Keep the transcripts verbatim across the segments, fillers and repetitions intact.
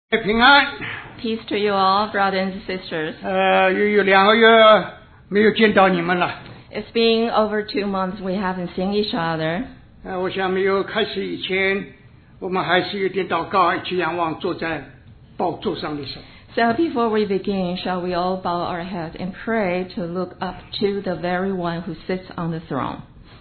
平安。 Peace to you all, brothers and sisters. 呃，又有两个月没有见到你们了。 It's been over two months we haven't seen each other. 呃，我想没有开始以前，我们还是有点祷告，一起仰望坐在宝座上的神。 So before we begin, shall we all bow our heads and pray to look up to the very one who sits on the throne?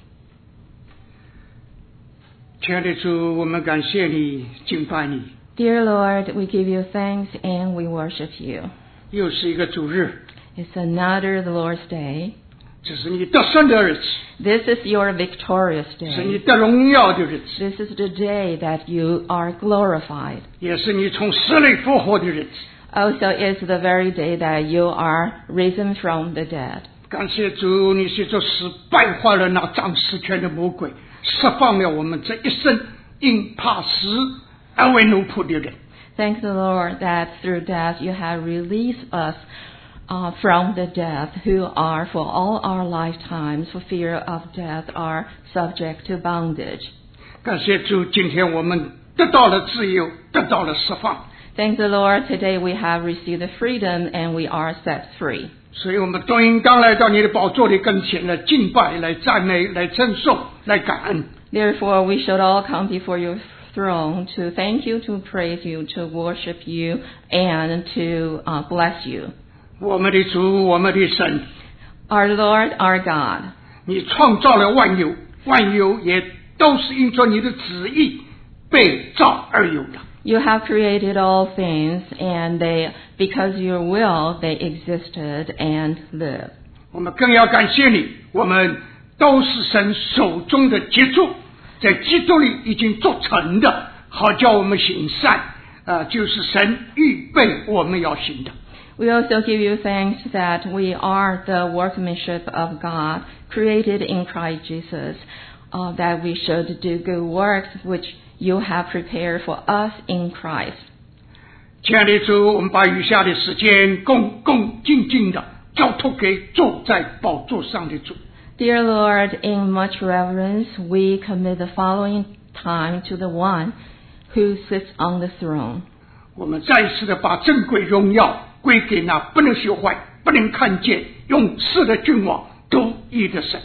亲爱的主，我们感谢你，敬拜你。 Dear Lord, we give you thanks and we worship you. 又是一个主日， It's another Lord's Day. 这是你得胜的日子， This is your victorious 是你 day. 得荣耀的日子， This is the day that you are glorified. 也是你从死里复活的日子。 Also is the very day that you are risen from the dead. 感谢主，你是这死败坏了那掌死权的魔鬼，释放了我们这一生因怕死而为奴仆的人。 Thank the Lord that through death you have released us uh, from the death, who are for all our lifetimes, for fear of death, are subject to bondage. 感谢主，今天我们得到了自由，得到了释放。 Thank the Lord, today we have received the freedom and we are set free. 所以我们都应当来到你的宝座的跟前来敬拜、来赞美、来称颂、来感恩。 Therefore we should all come before your throne to thank you, to praise you, to worship you, and to uh, bless you. 我们的主，我们的神， Our Lord, our God, 你创造了万有，万有也都是因着你的旨意被造而有的。 you have created all things, and they, because your will, they existed and live. 我们更要感谢你，我们都是神手中的杰作，在基督里已经做成的，好叫我们行善，呃，就是神预备我们要行的。 We also give you thanks that we are the workmanship of God, created in Christ Jesus, uh, that we should do good works which you have prepared for us in Christ. 亲爱的主，我们把余下的时间恭恭敬敬的交托给坐在宝座上的主。 Dear Lord, in much reverence, we commit the following time to the one who sits on the throne. 我们再一次的把珍贵荣耀归给那不能朽坏、不能看见、永世的君王、独一的神。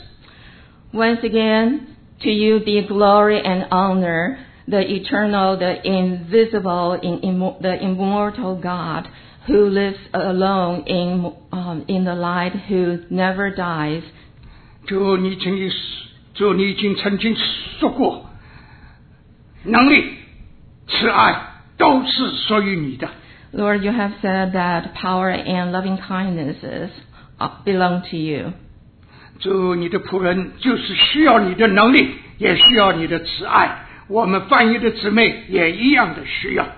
Once again, to you be glory and honor, the eternal, the invisible, in, immo- the immortal God, who lives alone in, um, in the light, who never dies. 主，你曾经，主，你已经曾经说过，能力、慈爱都是属于你的。 Lord, you have said that power and loving kindnesses uh, belong to you. 主，你的仆人就是需要你的能力，也需要你的慈爱。我们翻译的姊妹也一样的需要。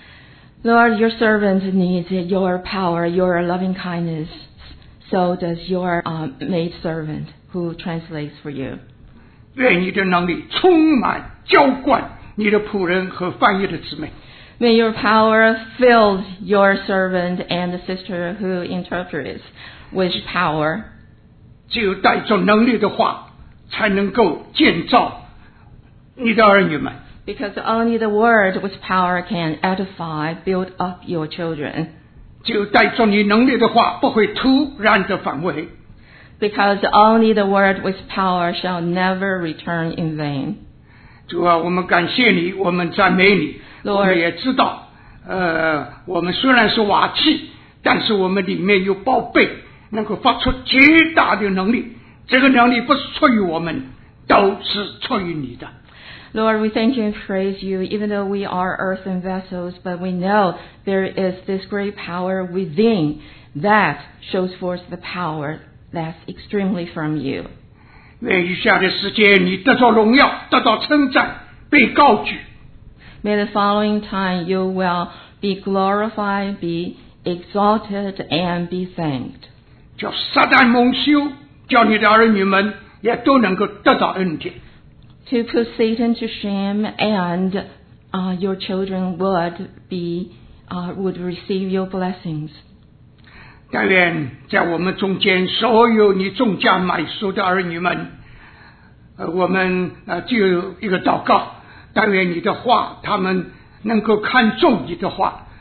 Lord, your servant needs your power, your loving kindness. So does your um, maid servant who translates for you. 愿你的能力充满浇灌你的仆人和翻译的姊妹。 May your power fill your servant and the sister who interprets with power. 只有带着能力的话，才能够建造你的儿女们。 Because only the word with power can edify, build up your children. 只有带着你能力的话，不会突然的返回。 Because only the word with power shall never return in vain. 主啊，我们感谢你，我们赞美你。 Lord, 我们也知道，呃，我们虽然是瓦器，但是我们里面有宝贝，能够发出极大的能力。这个能力不是出于我们，都是出于你的。 Lord, we thank you and praise you, even though we are earthen vessels, but we know there is this great power within that shows forth the power that's extremely from you. 愿余下的时间，你得到荣耀，得到称赞，被高举。 May the following time you will be glorified, be exalted, and be thanked. 叫撒旦蒙羞，叫你的儿女们也都能够得到恩典。 To put Satan to shame, and uh, your children would be uh, would receive your blessings. 但愿在我们中间所有你重价买赎的儿女们，呃，我们呃就有一个祷告，但愿你的话，他们能够看重你的话，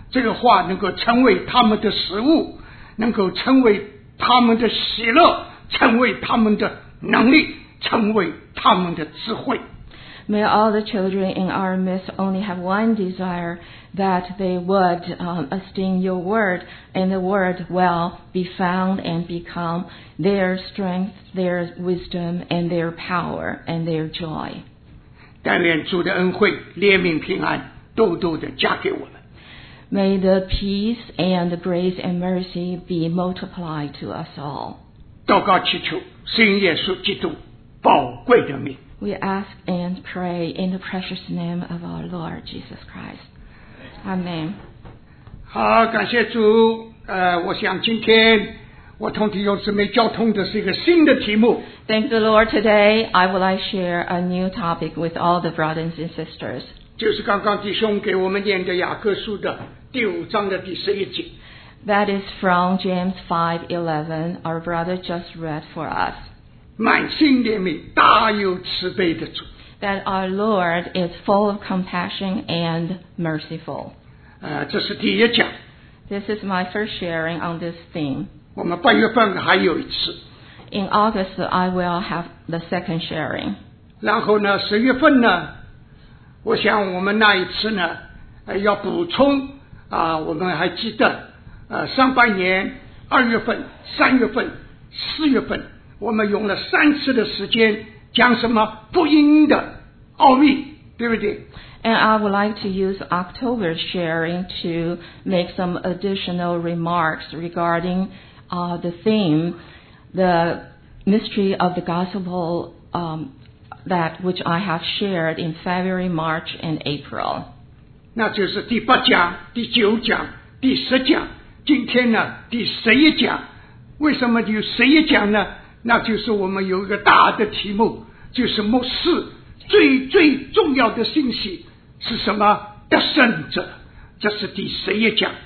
这个话能够成为他们的食物，能够成为他们的喜乐，成为他们的能力，成为他们的智慧。 May all the children in our midst only have one desire, that they would um, esteem your word, and the word will be found and become their strength, their wisdom, and their power, and their joy. 但愿主的恩惠、怜悯、平安多多的加给我们。 May the peace and the grace and mercy be multiplied to us all. 祷告祈求，圣耶稣基督宝贵的名。 We ask and pray in the precious name of our Lord Jesus Christ. Amen. 好，感谢主。呃，我想今天我同弟兄姊妹交通的是一个新的题目。 Thank the Lord. Today I would like to share a new topic with all the brothers and sisters. 就是刚刚弟兄给我们念的雅各书的第五章的第十一节。 That is from James five eleven. Our brother just read for us. 满心怜悯，大有慈悲的主。 That our Lord is full of compassion and merciful. 呃，这是第一讲。 This is my first sharing on this theme. 我们八月份还有一次。 In August, I will have the second sharing. 然后呢，十月份呢，我想我们那一次呢，呃，要补充啊，我们还记得，呃，上半年二月份、三月份、四月份。我们用了三次的时间讲什么福音的奥秘，对不对？ And I would like to use October's sharing to make some additional remarks regarding uh, the theme, the mystery of the gospel, um, that which I have shared in February, March, and April. 那就是第八讲、第九讲、第十讲。今天呢，第十一讲。为什么有十一讲呢？那就是我们有一个大的题目，就是末世最最重要的信息是什么？得胜者。这是第十一讲。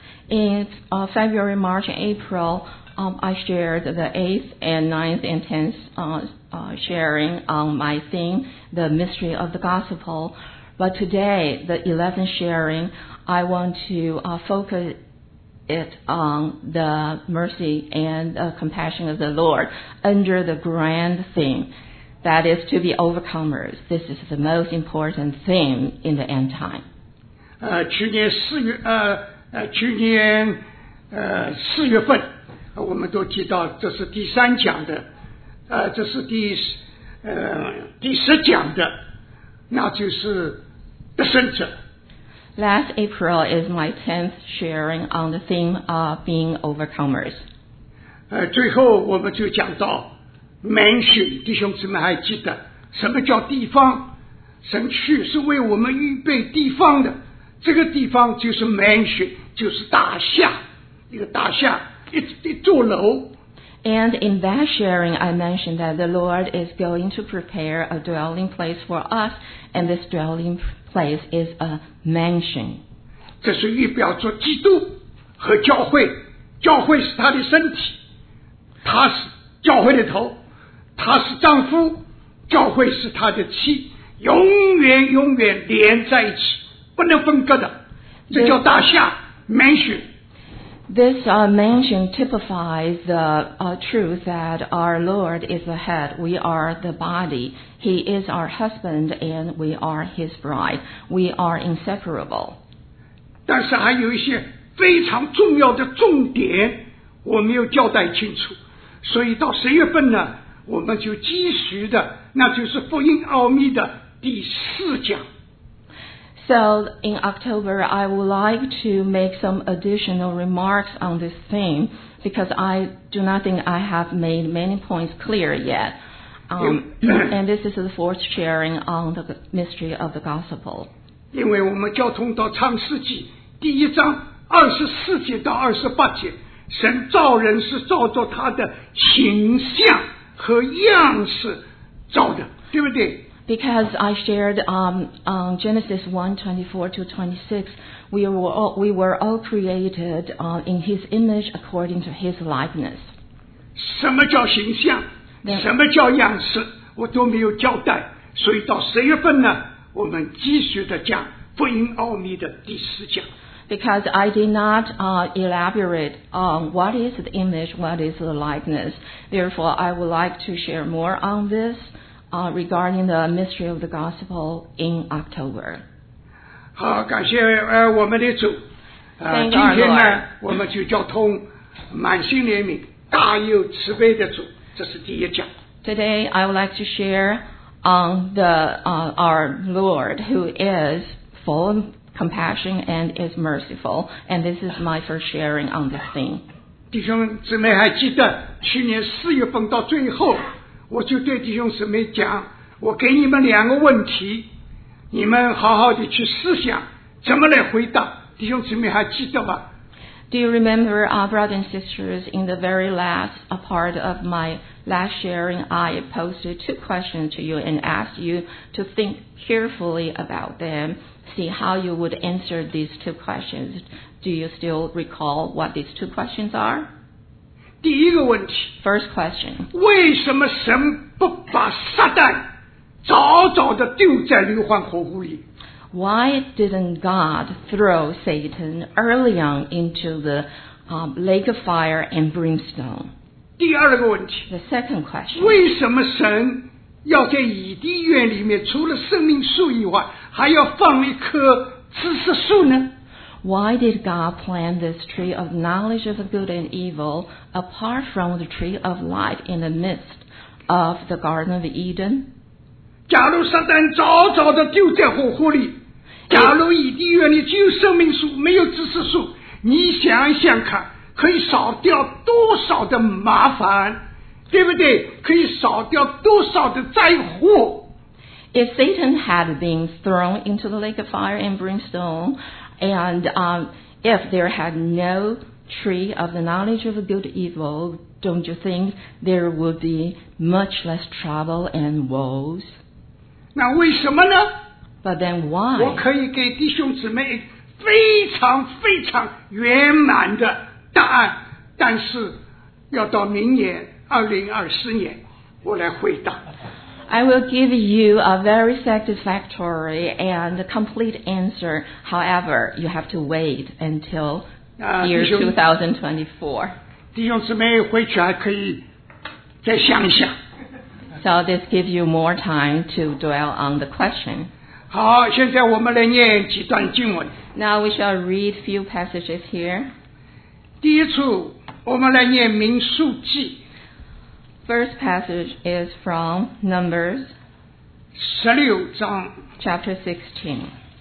In uh, February, March, and April, um, I shared the eighth and ninth and tenth uh, uh, sharing on my theme, the mystery of the gospel. But today, the eleventh sharing, I want to uh, focus it on the mercy and uh, compassion of the Lord under the grand theme, that is to be overcomers. This is the most important theme in the end time. 呃，去年四月，呃呃，去年呃四月份，我们都提到这是第三讲的，呃，这是第呃第十讲的，那就是得胜者。 Last April is my tenth sharing on the theme of being overcomers. 呃，最后我们就讲到门训，弟兄姊妹还记得什么叫地方？神去是为我们预备地方的，这个地方就是门训，就是大厦，一个大厦，一一座楼。 And in that sharing, I mentioned that the Lord is going to prepare a dwelling place for us, and this dwelling place is a mansion. 这是预表着基督和教会，教会是他的身体，他是教会的头，他是丈夫，教会是他的妻，永远永远连在一起，不能分割的。这叫大厦mansion。 This uh, mansion typifies the uh, truth that our Lord is the head. We are the body. He is our husband, and we are His bride. We are inseparable. 但是还有一些非常重要的重点，我没有交代清楚，所以到十月份呢，我们就继续的，那就是福音奥秘的第四讲。 So in October, I would like to make some additional remarks on this theme because I do not think I have made many points clear yet. Um, and this is the fourth sharing on the mystery of the gospel. 因为我们交通到创世纪第一章二十四节到二十八节，神造人是照着他的形象和样式造的，对不对 ？Because I shared um, um, Genesis one twenty-four to twenty-six, we were all, we were all created uh, in His image according to His likeness. 什么叫形象？什么叫样式？我都没有交代，所以到十月份呢，我们继续的讲福音奥秘的第四讲。 Because I did not uh, elaborate on what is the image, what is the likeness. Therefore, I would like to share more on this uh, regarding the mystery of the gospel in October. 好，感谢呃我们的主。呃， Thank 今 our 天呢 Lord.， 我们就交通满心怜悯、大有慈悲的主，这是第一讲。 Today, I would like to share on the uh, our Lord, who is full of compassion and is merciful. And this is my first sharing on this theme. 弟兄姊妹还记得去年四月份到最后，我就对弟兄姊妹讲，我给你们两个问题，你们好好的去思想，怎么来回答。弟兄姊妹还记得吧？ Do you remember, uh, brothers and sisters, in the very last uh, part of my last sharing, I posted two questions to you and asked you to think carefully about them, see how you would answer these two questions. Do you still recall what these two questions are? 第一个问题， First question. 为什么神不把撒旦早早的丢在硫磺火湖里？ Why didn't God throw Satan early on into the um, lake of fire and brimstone? 第二个问题， The second question. 为什么神要在以地院里面除了生命树以外，还要放一棵知识树呢？ Why did God plant this tree of knowledge of good and evil apart from the tree of life in the midst of the Garden of Eden? 假如撒旦早早的丢在火湖里，假如以地院里只有生命树没有知识树，你想想看，可以少掉多少的麻烦，对不对？可以少掉多少的灾祸。 If Satan had been thrown into the lake of fire and brimstone, and um, if there had no tree of the knowledge of good and evil, don't you think there would be much less trouble and woes? 那为什么呢？ But then 我 why? 可以给弟兄姊妹非常非常圆满的答案，但是要到明年二零二四年我来回答。 I will give you a very satisfactory and complete answer. However, you have to wait until Ah, year 弟兄- twenty twenty-four. 弟兄姊妹回去还可以再想一想。 So this gives you more time to dwell on the question. 好，现在我们来念几段经文。 Now we shall read few passages here. 第一处，我们来念民数记 First passage is from Numbers 十六章。 chapter sixteen.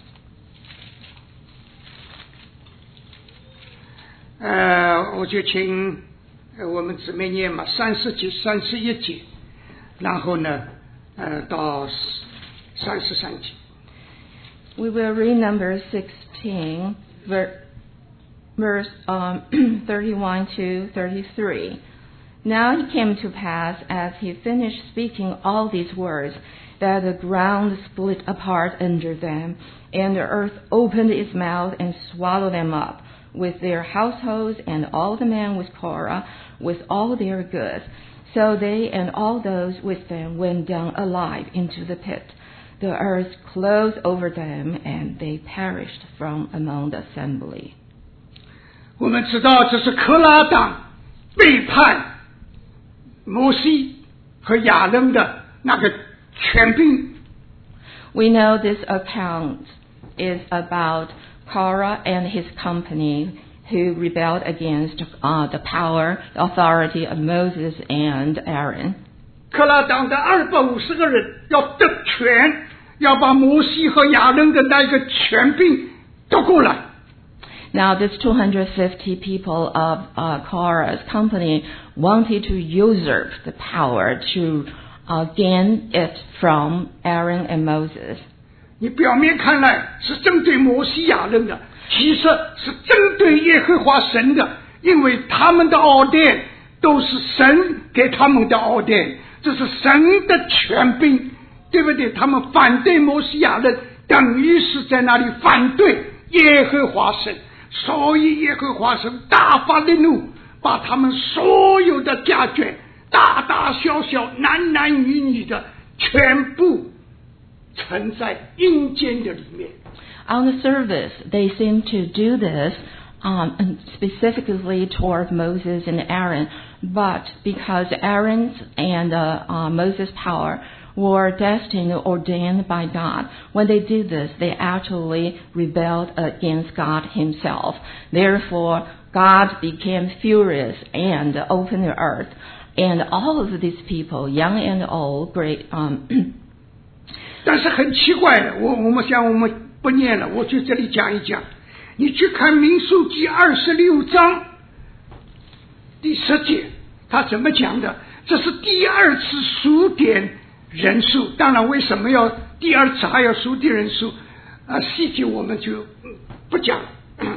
呃，我就请呃我们姊妹念嘛，三十节、三十一节，然后呢，呃，到三十三节。 We will read Numbers sixteen, ver- verse um, thirty-one to thirty-three. Now it came to pass, as he finished speaking all these words, that the ground split apart under them, and the earth opened its mouth and swallowed them up, with their households and all the men with Korah, with all their goods. So they and all those with them went down alive into the pit. The earth closed over them, and they perished from among the assembly. 我们知道这是克拉党背叛摩西和亚伦的那个权柄。 We know this account is about Korah and his company who rebelled against uh, the power, the authority of Moses and Aaron. 克拉党的二百五十个人要得权，要把摩西和亚伦的那个权柄夺过来。 Now, this two hundred fifty people of uh, Korah's company wanted to usurp the power to uh, gain it from Aaron and Moses. 你表面看来是针对摩西亚伦的，其实是针对耶和华神的，因为他们的奥典都是神给他们的奥典，这是神的权柄，对不对？他们反对摩西亚伦，等于是在那里反对耶和华神，所以耶和华神大发烈怒，把他们所有的家眷，大大小小、男男女女的，全部存在阴间的里面。 On the surface, they seem to do this um, and specifically toward Moses and Aaron, but because Aaron's and uh, uh, Moses' power were destined or ordained by God, when they did this, they actually rebelled against God himself. Therefore, God became furious and opened the earth. And all of these people, young and old, great. Um, 但是很奇怪的，我我们想我们不念了，我就这里讲一讲。你去看民数记二十六章第十节，他怎么讲的？这是第二次数点人数，当然为什么要第二次还要数点人数？啊，细节我们就不讲了。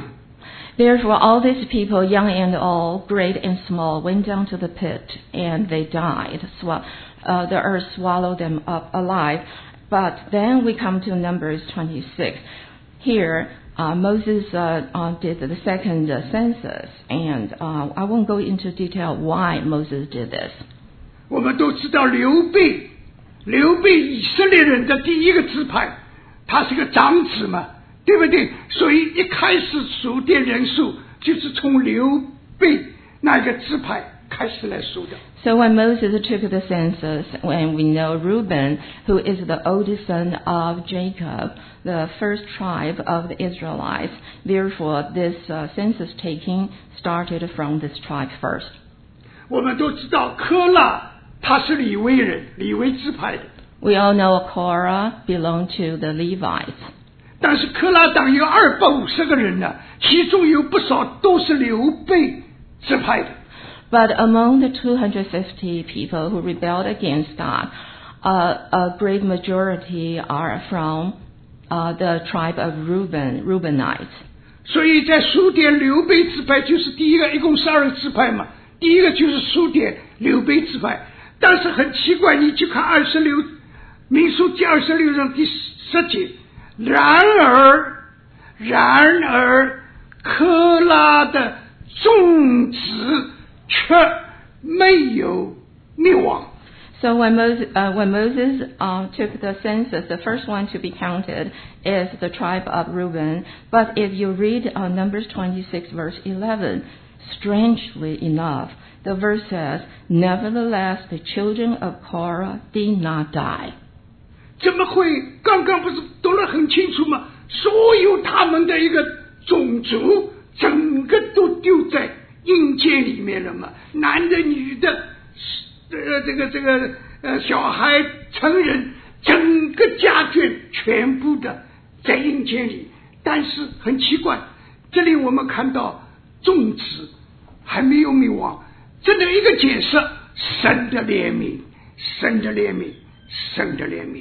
Therefore, all these people, young and old, great and small, went down to the pit, and they died. Swa- uh, the earth swallowed them up alive. But then we come to Numbers twenty-six. Here, uh, Moses uh, uh, did the second uh, census, and uh, I won't go into detail why Moses did this. 我们都知道刘备，刘备以色列人的第一个支派，他是个长子嘛。对不对？所以一开始数点人数就是从刘备那个支派开始来数的。 So when Moses took the census, when we know Reuben, who is the oldest son of Jacob, the first tribe of the Israelites, therefore this uh, census taking started from this tribe first. 我们都知道科拉他是利未人，利未支派的。 We all know Korah belonged to the Levites. 但是科拉党有二百五十个人呢，其中有不少都是刘备支派的。 But among the two hundred fifty people who rebelled against God, uh, a great majority are from uh, the tribe of Reuben, Reubenites. 所以在数点刘备支派就是第一个，一共十二个支派嘛。第一个就是数点刘备支派，但是很奇怪，你去看二十六民数记二十六章第十节。然而，然而，科拉的众子却没有灭亡。 So when Moses, uh, when Moses uh, took the census, the first one to be counted is the tribe of Reuben. But if you read uh, Numbers twenty-six, verse eleven, strangely enough, the verse says, "Nevertheless, the children of Korah did not die." 怎么会？刚刚不是读得很清楚吗？所有他们的一个种族，整个都丢在阴间里面了嘛，男的、女的，呃，这个这个呃，小孩、成人，整个家眷全部的在阴间里。但是很奇怪，这里我们看到众子还没有灭亡，这的一个解释：神的怜悯，神的怜悯，神的怜悯。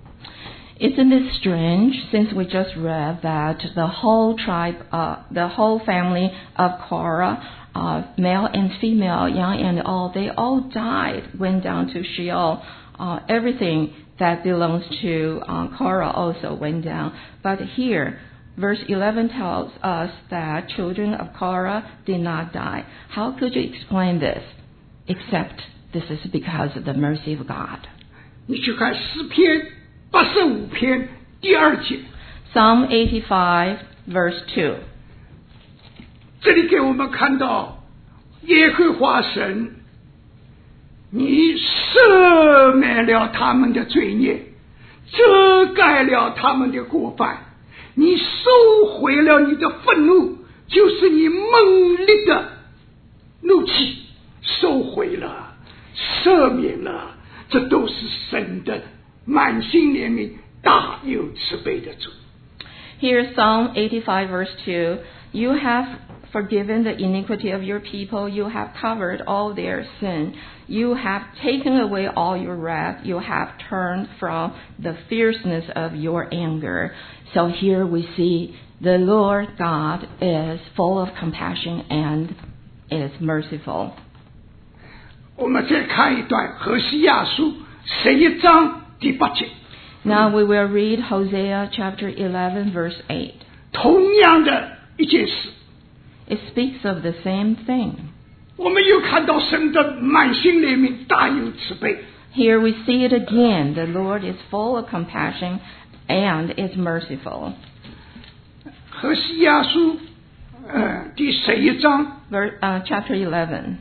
Isn't it strange, since we just read that the whole tribe, uh, the whole family of Korah, uh, male and female, young and old, they all died, went down to Sheol. Uh, everything that belongs to uh, Korah also went down. But here, verse eleven tells us that children of Korah did not die. How could you explain this? Except this is because of the mercy of God. 你去看诗篇八十五篇第二节 Psalm eighty-five, verse two. 这里给我们看到耶和华神，你赦免了他们的罪孽，遮盖了他们的过犯，你收回了你的愤怒，就是你猛烈的怒气，收回了，赦免了，这都是神的满心怜悯，大有慈悲的主。 Here's Psalm eighty-five, verse two. You have forgiven the iniquity of your people. You have covered all their sin. You have taken away all your wrath. You have turned from the fierceness of your anger. So here we see the Lord God is full of compassion and is merciful. 我们再看一段何西亚书十一章第八节。 Now we will read Hosea chapter eleven, verse eight. 同样的一件事， It speaks of the same thing. 我们又看到神的满心怜悯，大有慈悲。 Here we see it again. The Lord is full of compassion and is merciful. 何西阿书呃第十一章 Ver, uh, chapter eleven,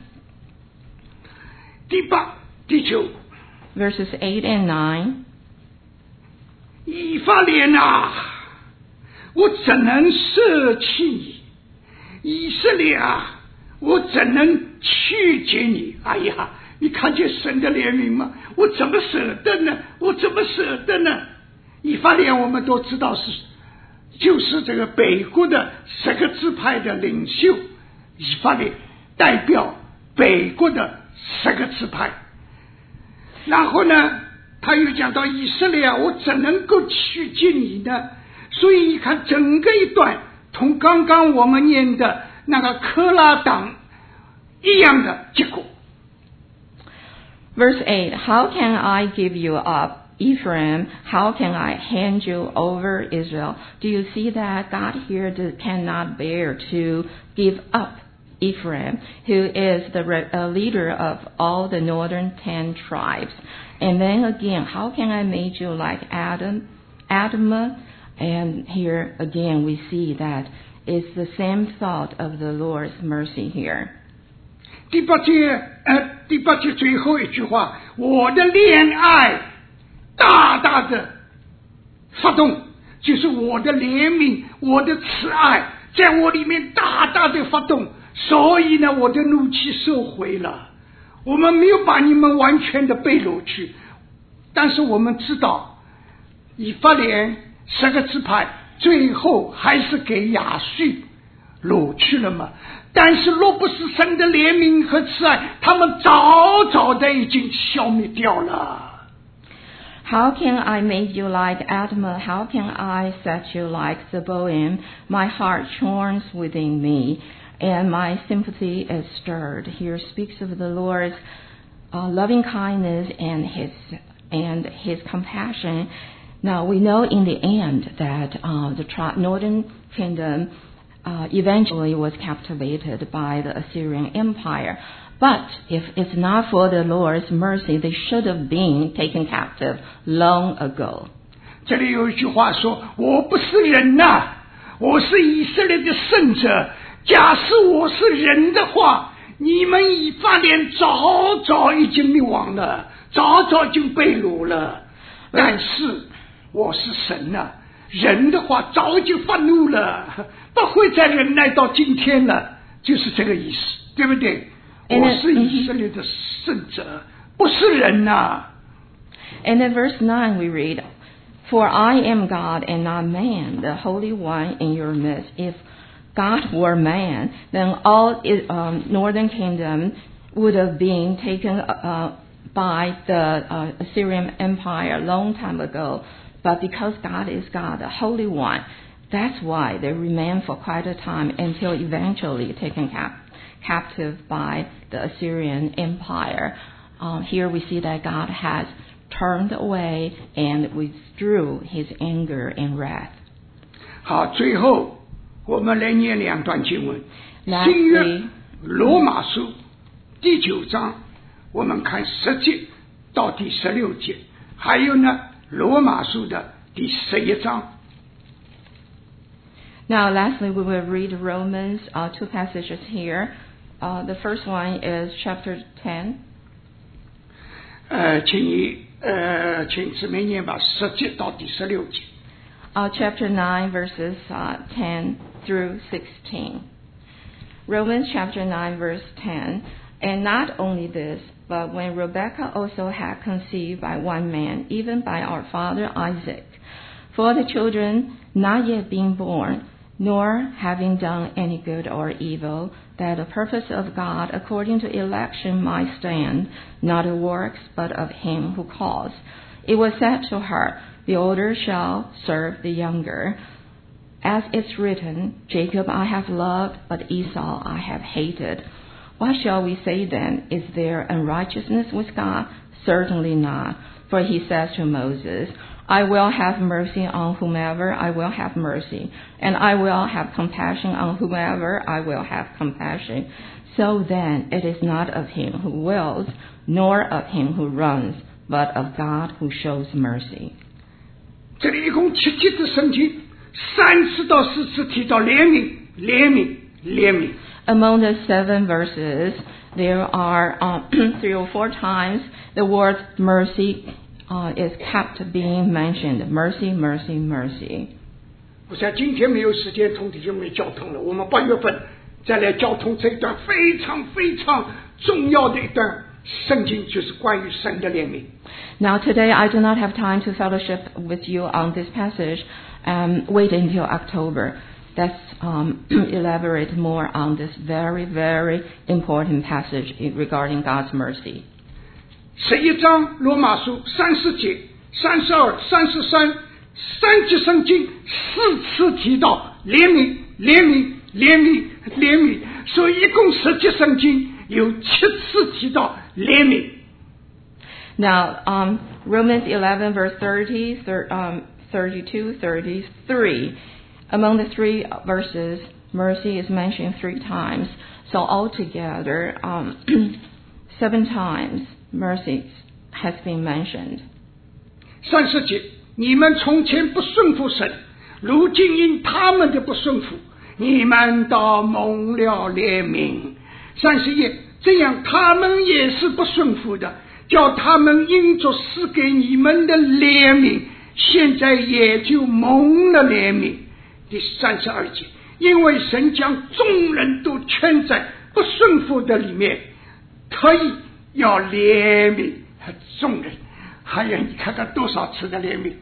第八、第九， verses eight and nine. 以法莲啊，我怎能舍弃你？以色列啊，我怎能去接你？哎呀，你看见神的怜悯吗？我怎么舍得呢？我怎么舍得呢？以法莲我们都知道是，就是这个北国的十个支派的领袖，以法莲代表北国的十个支派。然后呢，他又讲到以色列啊，我怎能够去见你呢？所以你看整个一段同刚刚我们念的那个科拉党一样的结果。 Verse eight, How can I give you up, Ephraim? How can I hand you over, Israel? Do you see that God here cannot bear to give up Ephraim, who is the uh, leader of all the northern ten tribes? And then again, how can I make you like Adam, Adam? And here again we see that it's the same thought of the Lord's mercy here. 第八节，呃，第八节最后一句话，我的恋爱大大的发动，就是我的怜悯，我的慈爱，在我里面大大的发动，所以呢，我的怒气收回了。我们没有把你们完全的背掳去，但是我们知道，以法莲十个支派最后还是给亚述掳去了嘛。但是若不是神的怜悯和慈爱，他们早早的已经消灭掉了。 How can I make you like Admah? How can I set you like Zeboim? My heart churns within me, and my sympathy is stirred. Here speaks of the Lord's uh, loving kindness and his and his compassion. Now we know in the end that uh, the tri- northern kingdom Uh, eventually was captivated by the Assyrian Empire. But if it's not for the Lord's mercy, they should have been taken captive long ago. 这里有一句话说：“我不是人呐、啊，我是以色列的圣者。假使我是人的话，你们以法莲早早已经灭亡了，早早已经被掳了。但是我是神呐、啊。” 人的话早就发怒了，不会再忍耐到今天了，就是这个意思，对不对？我是以色列的圣者，不是人呐。 And in verse nine we read, For I am God and not man, the Holy One in your midst. If God were man, then all um, northern kingdom would have been taken uh, by the uh, Assyrian Empire a long time ago. But because God is God, the Holy One, that's why they remain for quite a time until eventually taken cap- captive by the Assyrian Empire. Um, here we see that God has turned away and withdrew his anger and wrath. 好，最后我们来念两段经文。 Lastly, 新约罗马书第九章，我们看十节到第十六节，还有呢。 罗马书的第十一章。 Now, lastly, we will read Romans, uh, two passages here. Uh, the first one is chapter ten. 呃，请你呃，请姊妹念吧，十节到第十六节。 Uh, chapter nine, verses uh, ten through sixteen. Romans chapter nine, verse ten. And not only this, but when Rebekah also had conceived by one man, even by our father Isaac, for the children not yet being born, nor having done any good or evil, that the purpose of God according to election might stand, not of works, but of him who calls. It was said to her, the older shall serve the younger. As it's written, Jacob I have loved, but Esau I have hated. What shall we say then? Is there unrighteousness with God? Certainly not. For he says to Moses, I will have mercy on whomever I will have mercy, and I will have compassion on whomever I will have compassion. So then it is not of him who wills, nor of him who runs, but of God who shows mercy. 这里一共七节的圣经，三次到四次提到怜悯，怜悯，怜悯。 Among the seven verses, there are um, three or four times the word mercy uh, is kept being mentioned. Mercy, mercy, mercy. 我想今天没有时间同弟兄妹交通了，我们八月份再来交通这一段非常非常重要的一段圣经，就是关于神的怜悯。 Now today I do not have time to fellowship with you on this passage. Um, wait until October. Let's um, elaborate more on this very, very important passage regarding God's mercy. 十一章罗马书三十节、三十二、三十三三节圣经四次提到怜悯、怜悯、怜悯、怜悯，所以一共十节圣经有七次提到怜悯。 Now, um, Romans eleven, verse thirty, thir- um, thirty-two, thirty-three. Among the three verses, mercy is mentioned three times. So altogether, um, seven times mercy has been mentioned. 三十节，你们从前不顺服神，如今因他们的不顺服，你们倒蒙了怜悯。三十页，这样他们也是不顺服的，叫他们因着赐给你们的怜悯，现在也就蒙了怜悯。第三十二节，因为神将众人都圈在不顺服的里面，特意要怜悯众人。还有你看看多少次的怜悯。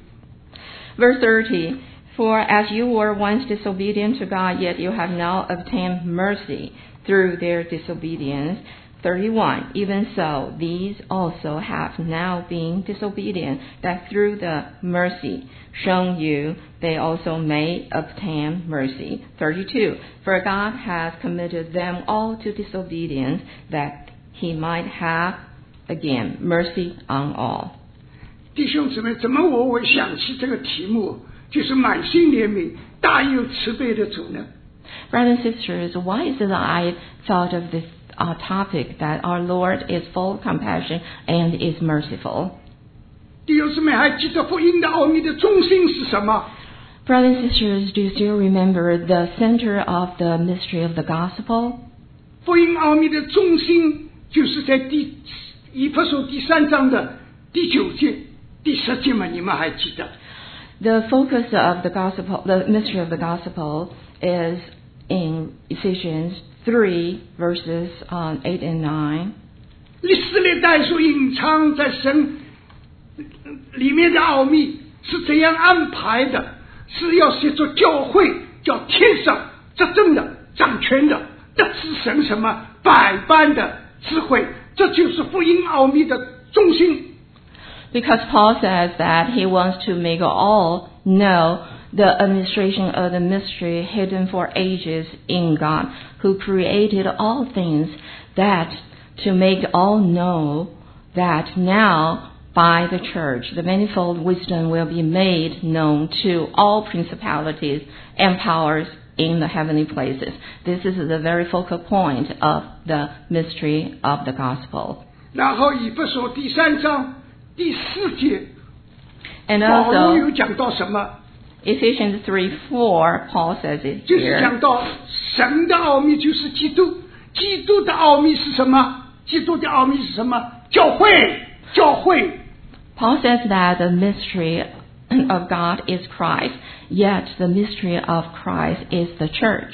Verse thirty, for as you were once disobedient to God, yet you have now obtained mercy through their disobedience. thirty-one, even so, these also have now been disobedient, that through the mercy shown you, they also may obtain mercy. thirty-two, for God has committed them all to disobedience, that he might have, again, mercy on all. 弟兄姊妹，怎么我会想起这个题目，就是满心怜悯、大有慈悲的主呢？ Brothers and sisters, why is it that I thought of this uh, topic, that our Lord is full of compassion and is merciful? 弟兄姊妹，还记得福音的奥秘的中心是什么？ Brothers and sisters, do you still remember the center of the mystery of the gospel? 福音奥秘的中心就是在第以弗所第三章的第九节、第十节嘛，你们还记得？ The focus of the gospel, the mystery of the gospel, is in Ephesians three, verses um, eight and nine. 历史历代所隐藏在神里面的奥秘是怎样安排的？是要协助教会，叫天上执政的、掌权的，得知神什么百般的智慧，这就是福音奥秘的中心。 Because Paul says that he wants to make all know the administration of the mystery hidden for ages in God, who created all things, that to make all know that now by the church the manifold wisdom will be made known to all principalities and powers in the heavenly places. This is the very focal point of the mystery of the gospel. 然后以弗所第三章第四节， And 保罗 also, 有讲到什么？ Ephesians three four, Paul says it 就是 here. 讲到神的奥秘就是基督，基督的奥秘是什么？基督的奥秘是什么？教会，教会。 Paul says that the mystery of God is Christ, yet the mystery of Christ is the church.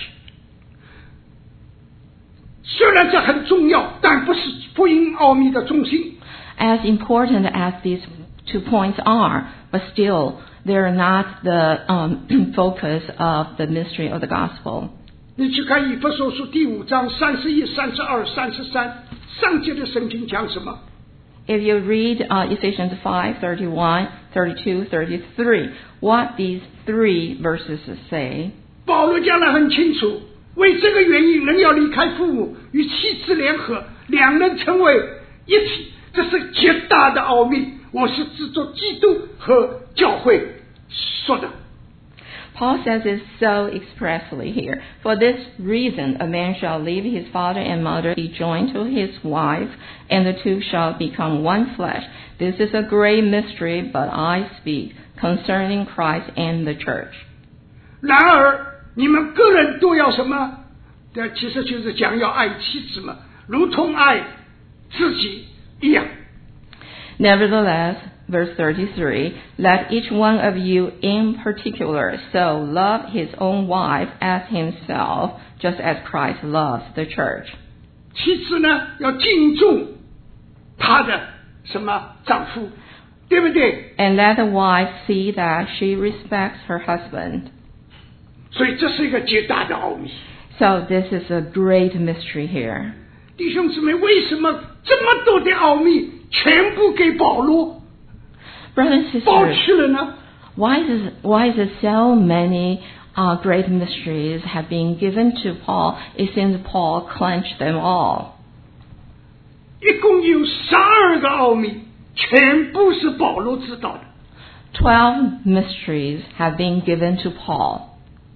虽然这很重要，但不是福音奥秘的中心。 As important as these two points are, but still, they're not the um, focus of the mystery of the gospel. 你去看以弗所书第五章三十一、三十二、三十三上节的圣经讲什么？ If you read uh, Ephesians five, thirty-one, thirty-two, thirty-three, what these three verses say, 保罗讲得很清楚，为这个原因，人要离开父母，与妻子联合，两人成为一体。这是极大的奥秘，我是指着基督和教会说的。 Paul says it so expressly here. For this reason, a man shall leave his father and mother, be joined to his wife, and the two shall become one flesh. This is a great mystery, but I speak concerning Christ and the church. 然而你们个人都要什么？这其实就是讲要爱妻子嘛，如同爱自己一样。 Nevertheless, verse thirty-three, let each one of you in particular so love his own wife as himself, just as Christ loves the church. 妻子呢，要敬重她的什么丈夫，对不对？ And let the wife see that she respects her husband. 所以这是一个极大的奥秘。 So this is a great mystery here. 弟兄姊妹，为什么这么多的奥秘全部给保罗 Brothers and 包 sisters, 去了呢？ why is, why is it so many uh, great mysteries have been given to Paul? It seems Paul clenched them all. 一共有十二个奥秘，全部是保罗知道的。 Twelve mysteries have been given to Paul.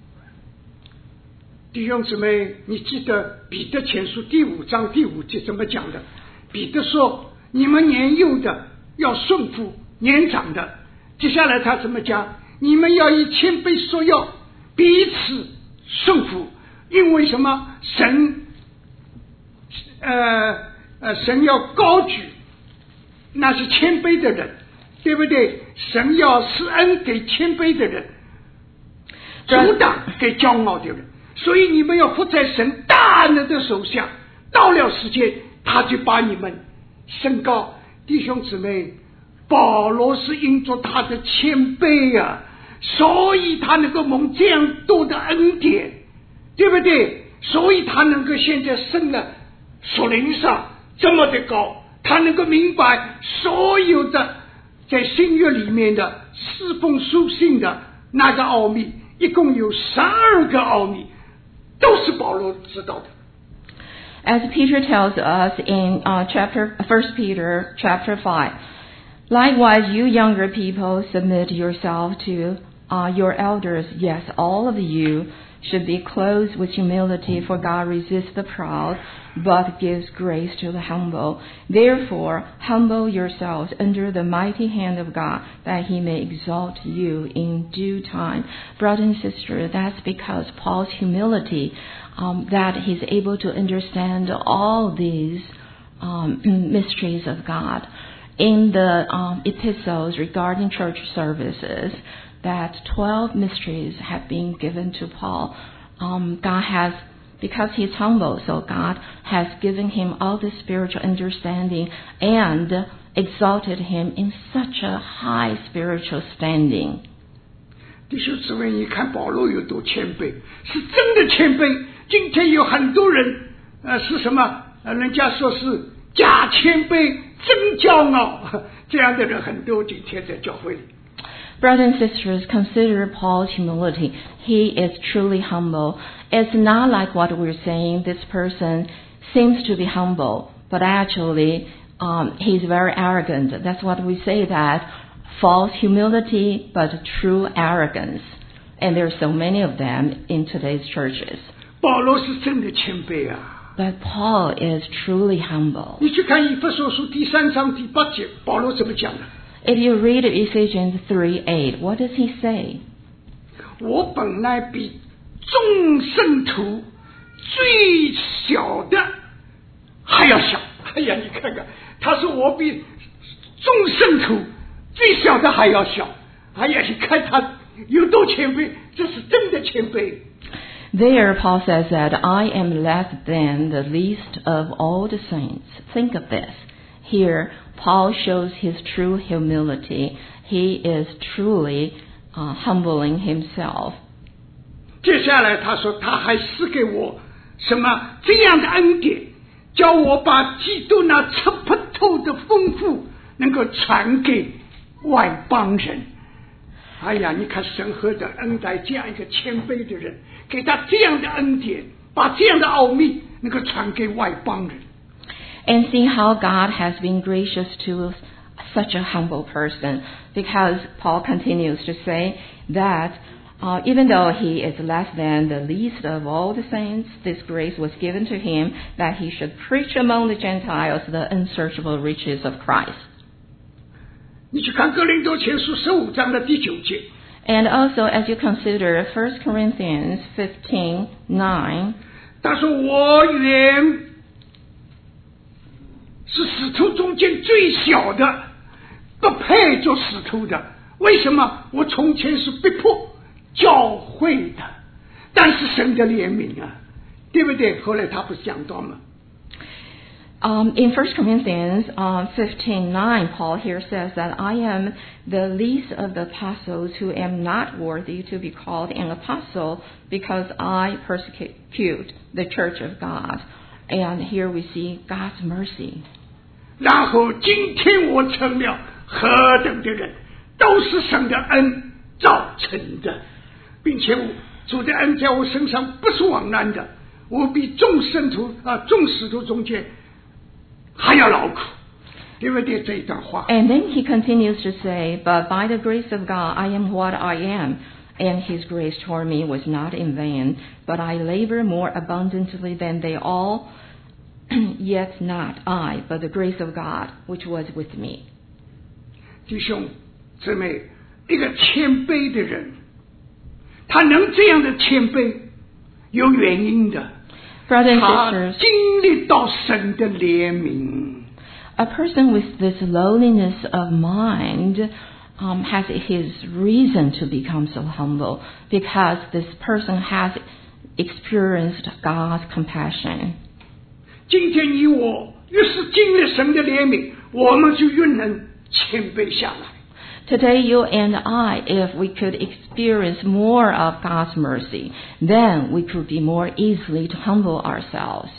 弟兄姊妹，你记得彼得前书第五章第五节怎么讲的？彼得说：“你们年幼的要顺服年长的。”接下来他怎么讲？你们要以谦卑说要彼此顺服，因为什么？神，呃呃，神要高举那是谦卑的人，对不对？神要施恩给谦卑的人，阻挡给骄傲的人。所以你们要服在神大能的手下，到了时间，他就把你们升高。弟兄姊妹，保罗是因着他的谦卑啊，所以他能够蒙这样多的恩典，对不对？所以他能够现在升了属灵上这么的高，他能够明白所有的在新约里面的侍奉属性的那个奥秘，一共有十二个奥秘。都是保罗知道的。 As Peter tells us in uh, chapter First Peter chapter five, likewise you younger people submit yourself to uh, your elders. Yes, all of you should be clothed with humility, for God resists the proud, but gives grace to the humble. Therefore, humble yourselves under the mighty hand of God, that he may exalt you in due time. Brother and sister, that's because Paul's humility, um, that he's able to understand all these um, mysteries of God. In the um, epistles regarding church services, that twelve mysteries have been given to Paul. Um, God has, because he's humble, so God has given him all the spiritual understanding and exalted him in such a high spiritual standing. 弟兄姊妹，你看保罗有多谦卑，是真的谦卑。今天有很多人，呃，是什么？呃，人家说是假谦卑，真骄傲，这样的人很多。今天在教会里。 Brothers and sisters, consider Paul's humility. He is truly humble. It's not like what we're saying, this person seems to be humble, but actually um, he's very arrogant. That's what we say, that false humility, but true arrogance. And there are so many of them in today's churches. 保罗是真的谦卑啊！ But Paul is truly humble. 你去看以弗所书第三章第八节，保罗怎么讲的？ If you read Ephesians three eight, what does he say? 我本来比众圣徒最小的还要小。哎呀，你看看，他说我比众圣徒最小的还要小。哎呀，你看他有多谦卑，这是真的谦卑。 There, Paul says that I am less than the least of all the saints. Think of this. Here, Paul shows his true humility. He is truly uh, humbling himself. 接下来他说，他还赐给我什么这样的恩典，叫我把基督那测不透的丰富能够传给外邦人。哎呀，你看神何等恩待这样一个谦卑的人，给他这样的恩典，把这样的奥秘能够传给外邦人。 And see how God has been gracious to such a humble person. Because Paul continues to say that Uh, even though he is less than the least of all the saints, this grace was given to him that he should preach among the Gentiles the unsearchable riches of Christ. 你去看哥林多前书十五章的第九节。 And also, as you consider First Corinthians fifteen nine, 他说：“我原是使徒中间最小的，不配做使徒的。为什么？我从前是逼迫教会的，但是神的怜悯啊，对不对？后来他不是讲到吗？” Um, in First Corinthians uh, fifteen nine, Paul here says that I am the least of the apostles who am not worthy to be called an apostle because I persecute the church of God. And here we see God's mercy. 然后今天我成了何等的人，都是神的恩造成的，并且主的恩在我身上不是枉然的，我比众圣徒啊众使徒中间还要劳苦，对不对？这一段话。 And then he continues to say, but by the grace of God, I am what I am, and his grace toward me was not in vain, but I labor more abundantly than they all, yet not I, but the grace of God, which was with me. 弟兄姊妹，一个谦卑的人，他能这样的谦卑，有原因的。 Brothers and 他 sisters, 经历到神的怜悯。 a person with this lowliness of mind um, has his reason to become so humble because this person has experienced God's compassion. 今天你我越是经历神的怜悯，我们就越能谦卑下来。 Today, you and I, if we could experience more of God's mercy, then we could be more easily to humble ourselves.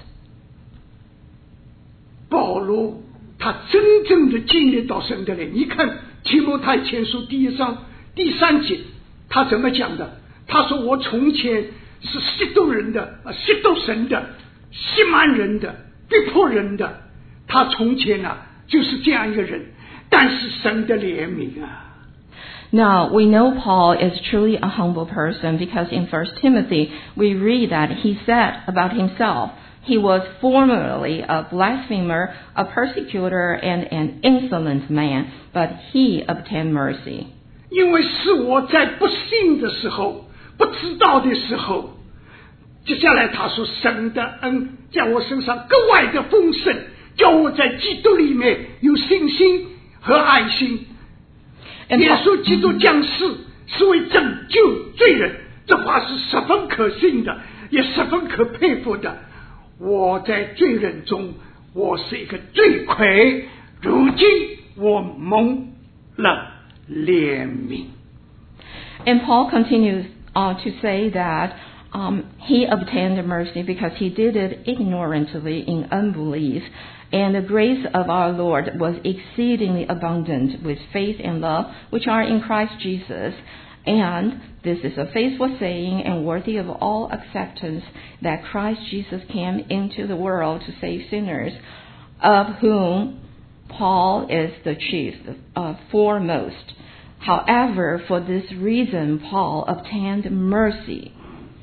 保罗他真正的经历到神的怜悯，你看提摩太前书第一章第三节，他怎么讲的？他说：“我从前是嫉妒人的，啊，嫉妒神的，欺瞒人的，逼迫人的。他从前啊，就是这样一个人。但是神的怜悯啊。” Now, we know Paul is truly a humble person because in First Timothy we read that he said about himself, he was formerly a blasphemer, a persecutor, and an insolent man, but he obtained mercy. 因为是我在不信的时候，不知道的时候，接下来他说神的恩在我身上格外的丰盛，叫我在基督里面有信心和爱心。耶稣基督降世是为拯救罪人，这话是十分可信的，也十分可佩服的。我在罪人中，我是一个罪魁，如今我蒙了怜悯。 And Paul continues uh, to say that um, he obtained mercy because he did it ignorantly in unbelief. And the grace of our Lord was exceedingly abundant with faith and love, which are in Christ Jesus. And this is a faithful saying and worthy of all acceptance, that Christ Jesus came into the world to save sinners, of whom Paul is the chief, uh, foremost. However, for this reason, Paul obtained mercy.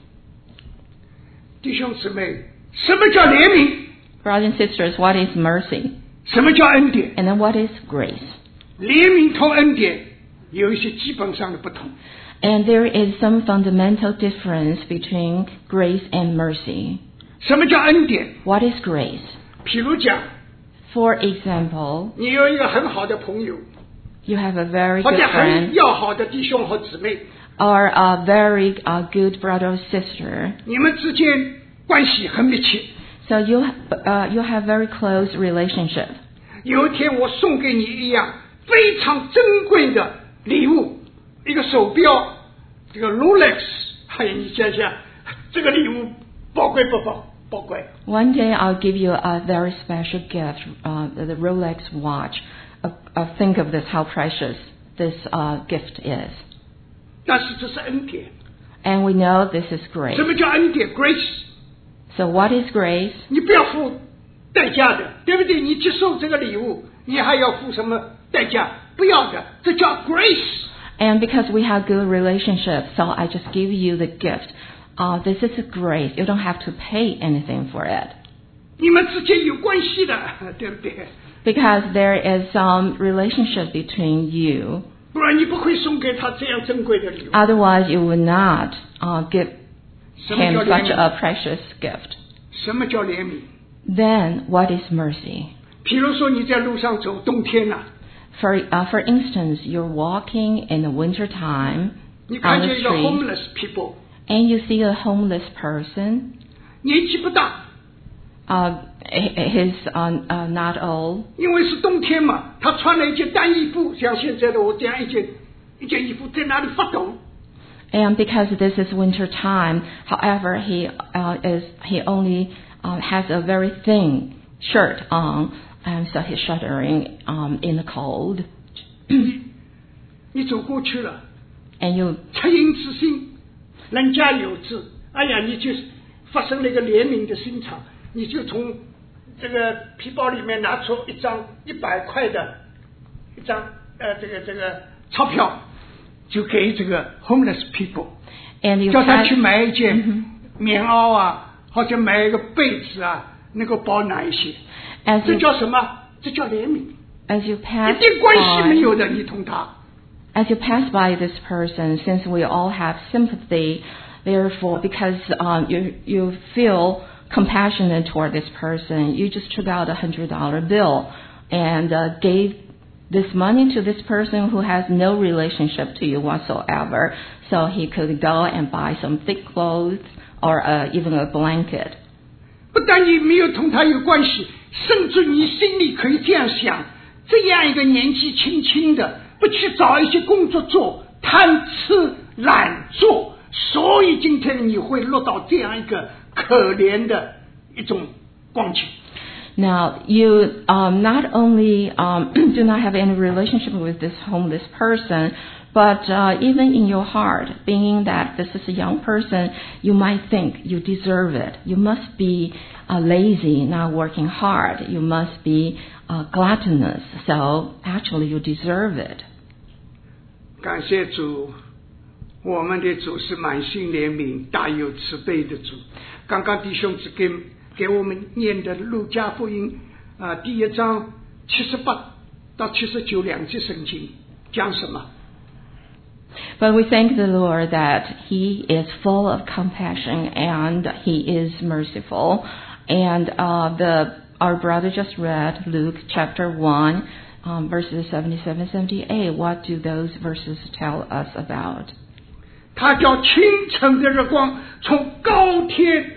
弟兄姊妹，什么叫怜悯？ Brothers and sisters, what is mercy? 什么叫恩典？ And then what is grace? 怜悯同恩典有一些基本上的不同。 And there is some fundamental difference between grace and mercy. 什么叫恩典？ What is grace? 譬如讲， For example, 你有一个很好的朋友， you have a very 或 good 者很 friend 要好的弟兄和姊妹， or a very uh, good brother or sister. 你们之间关系很密切。 So you, uh, you have very close relationship. 有一天我送给你一样非常珍贵的礼物，一个手表，这个 Rolex， 还有你想想，这个礼物宝贵不宝？宝贵。 One day I'll give you a very special gift, uh, the Rolex watch. Uh, uh, think of this, how precious this uh, gift is. 但是这是恩典。 And we know this is 什 grace. 么叫恩典 ？Grace。 So what is grace? 你不要付代价的，对不对？你接受这个礼物，你还要付什么代价？不要的，这叫 grace。 And because we have good relationships, so I just give you the gift. Uh, this is a grace. You don't have to pay anything for it. 你们之间有关系的，对不对？ Because there is some relationship between you. 不然你不会送给他这样珍贵的礼物。 Otherwise, you would not uh, give 什么 him 叫 such 怜悯？ a precious gift. 什么叫怜悯？ Then, what is mercy? 譬如说你在路上走，冬天了、啊， For uh, for instance, you're walking in the winter time 你 on 看 the 见一个 street, homeless people， and you see a homeless person. 年纪不大， Uh, he's uh, uh, not old. 因为是冬天嘛，他穿了一件单衣服，像现在的我这样一件一件衣服，在那里发抖。 And because this is winter time, however, he uh, is he only uh, has a very thin shirt on, and so he's shuddering um, in the cold. 你走过去了， And you 恻隐之心，人家有志，哎呀，你就发生了一个怜悯的心肠，你就从这个皮包里面拿出一张一百块的一张呃这个这个钞票，就给这个 homeless people， and you 叫他 pass, 去买一件 Mhm. 棉袄啊，或者买一个被子啊，能够保暖一些。 as 这 you 叫什么？这叫怜悯， as you pass 一点关系没 by, 有的，你同他。 as you pass by this person, since we all have sympathy, therefore, because um, you you feel compassionate toward this person, you just took out a hundred dollar bill and uh, gave this money to this person who has no relationship to you whatsoever, so he could go and buy some thick clothes or uh, even a blanket. 不但你没有同他有关系，甚至你心里可以这样想：这样一个年纪轻轻的，不去找一些工作做，贪吃懒做，所以今天你会落到这样一个可怜的一种光景。 Now, you um, not only um, do not have any relationship with this homeless person, but uh, even in your heart, being that this is a young person, you might think you deserve it. You must be uh, lazy, not working hard. You must be uh, gluttonous. So actually, you deserve it. 感谢主，我们的主是满心怜悯、大有慈悲的主。刚刚弟兄只给给我们念的路加福音啊、呃、第一章七十八到七十九两节圣经讲什么？ But we thank the Lord that He is full of compassion and He is merciful. And uh, the our brother just read Luke chapter one, um, verses seventy-seven, seventy-eight. What do those verses tell us about? 他叫清晨的日光从高天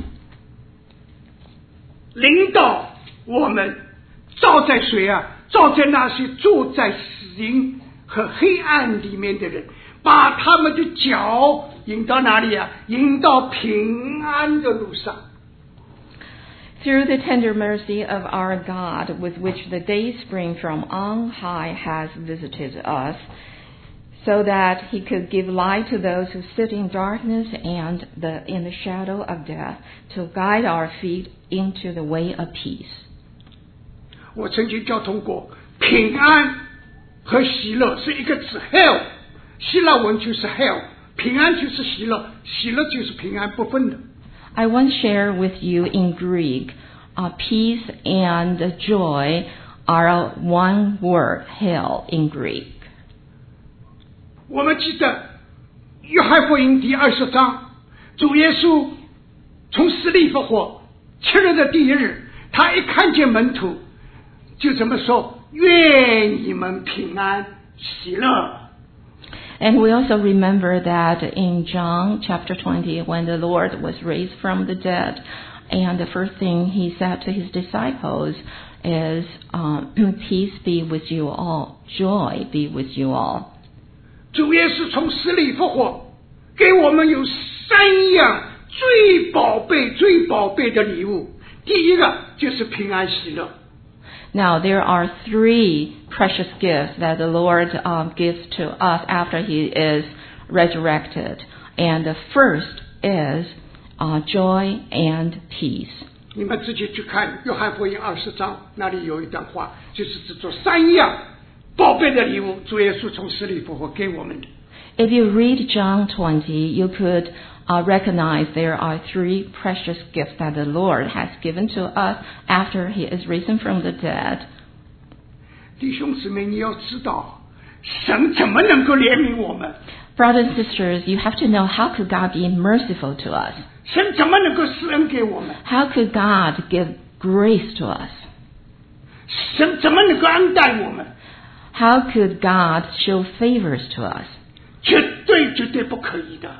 领导我们，照在谁啊？照在那些住在死荫和黑暗里面的人，把他们的脚引到哪里啊？引到平安的路上。 Through the tender mercy of our God, with which the day spring from on high has visited us, so that He could give light to those who sit in darkness and the, in the shadow of death, to guide our feet into the way of peace. 我曾经交通过，平安和喜乐是一个字 ，health， 希腊文就是 health， 平安就是喜乐，喜乐就是平安，不分的。 I once shared with you in Greek, uh, peace and joy are one word, hell, in Greek. 我们记得约翰福音第二十章，主耶稣从死里复活，七日的第一日，他一看见门徒，就这么说：“愿你们平安喜乐。” And we also remember that in John chapter twenty, when the Lord was raised from the dead, and the first thing He said to His disciples is, um, peace be with you all, joy be with you all. 主耶稣从死里复活，给我们有三样最宝贝、最宝贝的礼物。第一个就是平安喜乐。 Now, there are three precious gifts that the Lord um, gives to us after He is resurrected. And the first is uh, joy and peace. 你们自己去看约翰福音二十章，那里有一段话，就是指着三样宝贝的礼物，主耶稣从死里复活给我们的。 If you read John twenty, you could uh, recognize there are three precious gifts that the Lord has given to us after He is risen from the dead. 弟兄姊妹，你要知道，神怎么能够怜悯我们？ Brothers and sisters, you have to know, how could God be merciful to us? 神怎么能够施恩给我们？ How could God give grace to us? 神怎么能够恩待我们？ How could God show favors to us? 绝对绝对不可以的。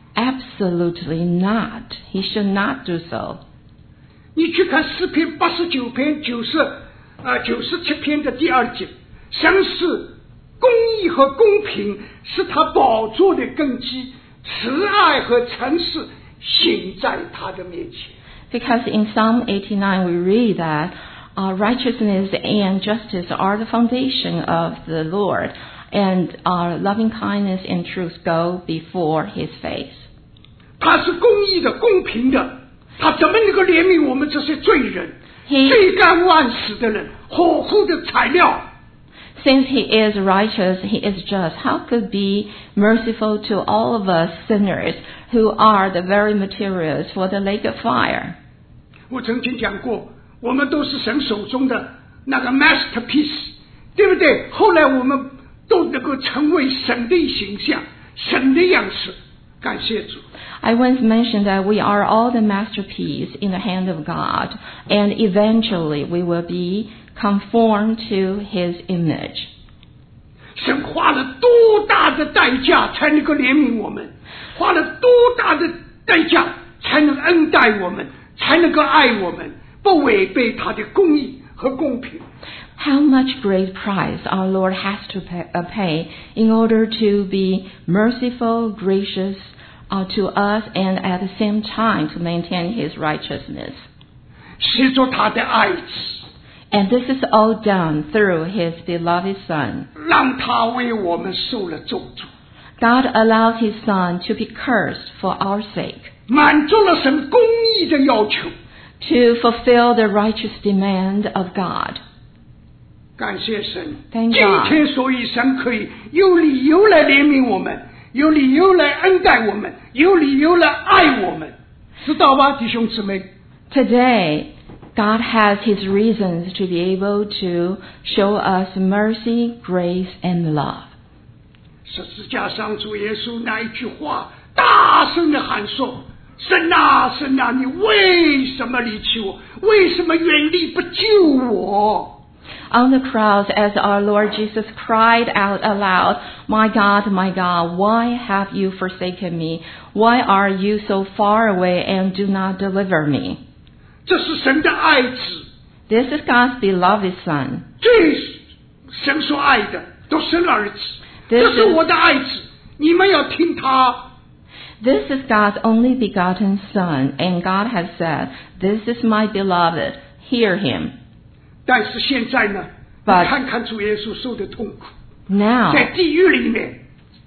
Absolutely not. He should not do so. 你去看诗篇八十九篇九十啊九十七篇的第二节，神是公义和公平是他宝座的根基，慈爱和诚实行在他的面前。 Because in Psalm eighty-nine we read that uh, righteousness and justice are the foundation of the Lord, and uh, loving kindness and truth go before His face. 他是公义的、公平的，他怎么能够怜悯我们这些罪人、 He, 罪该万死的人、火候的材料？ since He is righteous, He is just, how could be merciful to all of us sinners who are the very materials for the lake of fire? 我曾经讲过，我们都是神手中的那个 masterpiece， 对不对？后来我们都能够成为神的形象、神的样式。感谢主。 I once mentioned that we are all the masterpiece in the hand of God, and eventually we will be conformed to His image. 神花了多大的代价才能够怜悯我们？花了多大的代价才能恩待我们？才能够爱我们？不违背他的公义和公平。 How much great price our Lord has to pay, uh, pay in order to be merciful, gracious uh, to us, and at the same time to maintain His righteousness. 是做他的爱子， And this is all done through His beloved Son. 让他为我们受了咒诅， God allows His Son to be cursed for our sake, 满足了神公义的要求。 to fulfill the righteous demand of God. 感谢神， Thank 今 God. 天所以神可以有理由来怜悯我们，有理由来恩待我们，有理由来爱我们，知道吧，弟兄姊妹？ Today, God has His reasons to be able to show us mercy, grace, and love. 十字架上主耶稣那一句话，大声的喊说：“神啊，神啊，你为什么离弃我？为什么远离不救我？” On the cross, as our Lord Jesus cried out aloud, "My God, my God, why have you forsaken me? Why are you so far away and do not deliver me?" 这是神的爱子， This is God's beloved Son. 最神所爱的，都生儿子。 This 这是 is- 我的爱子，你们要听他。 This is God's only begotten Son, and God has said, "This is my beloved, hear Him." 但是现在呢， But- 看看主耶稣受的痛苦， Now, 在地狱里面，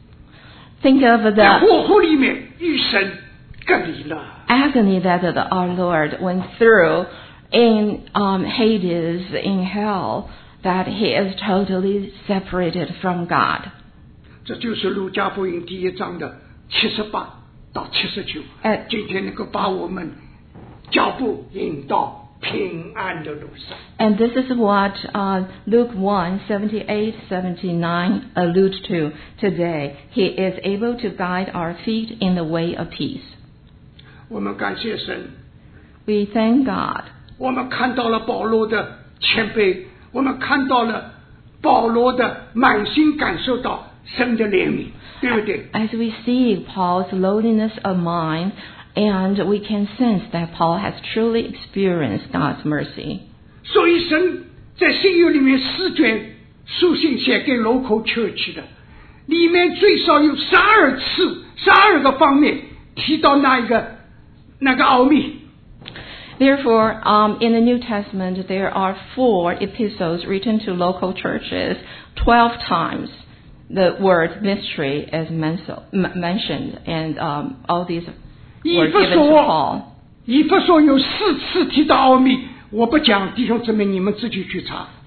think of 在 the 火湖里面与神隔离了。 agony that the- our Lord went through in um, Hades, in hell, that He is totally separated from God. 这就是路加福音第一章的七十八到七十九。 哎今天能够把我们脚步引到平安的路上。 And this is what uh, Luke one, seventy-eight, seventy-nine allude to today. He is able to guide our feet in the way of peace. 我们感谢神， We thank God. 我们看到了保罗的谦卑，我们看到了保罗的满心感受到神的怜悯，对不对？ As we see Paul's lowliness of mind, and we can sense that Paul has truly experienced God's mercy. 所以神在新约里面四卷书信写给 local church 的，里面最少有十二次、十二个方面提到那一个那个奥秘。 Therefore, um, in the New Testament, there are four epistles written to local churches. Twelve times the word mystery is menso- m- mentioned, and um, all these 以 were 弗 given to 所， Paul. 以弗所有四次提到奥秘，我不讲，弟兄姊妹你们自己去查。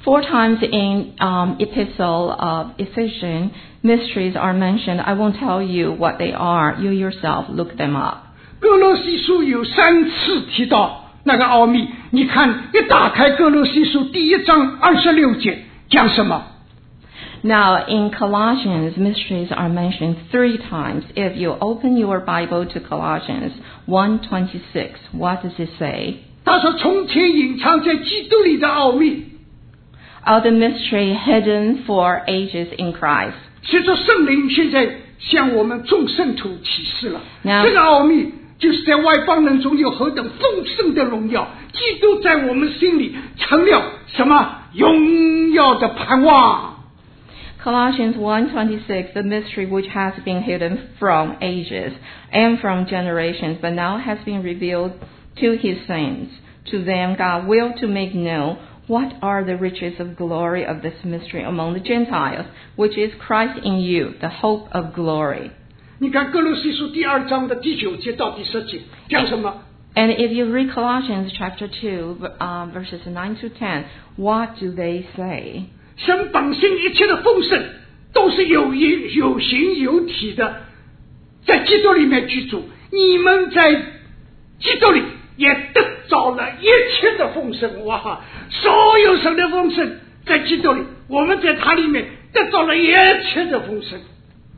Four times in um, Epistle of Ephesians, mysteries are mentioned. I won't tell you what they are. You yourself look them up. 哥罗西书有三次提到那个奥秘，你看，一打开哥罗西书第一章二十六节，讲什么？ Now, in Colossians, mysteries are mentioned three times. If you open your Bible to Colossians one twenty-six, what does it say? 他说：“从前隐藏在基督里的奥秘， Of the mystery hidden for ages in Christ. 随着圣灵现在向我们众圣徒启示了。 Now- 这个奥秘就是在外邦人中有何等丰盛的荣耀，基督在我们心里成了什么荣耀的盼望。” Colossians one twenty-six, the mystery which has been hidden from ages and from generations, but now has been revealed to his saints. To them God willed to make known what are the riches of glory of this mystery among the Gentiles, which is Christ in you, the hope of glory. 你看哥罗西书第二章的第九节到第十节讲什么？ And if you read Colossians chapter two, uh, verses nine to ten, what do they say? 神本性一切的丰盛都是有形有形有体的，在基督里面居住。你们在基督里也得着了一切的丰盛。哇，所有神的丰盛在基督里，我们在他里面得着了一切的丰盛。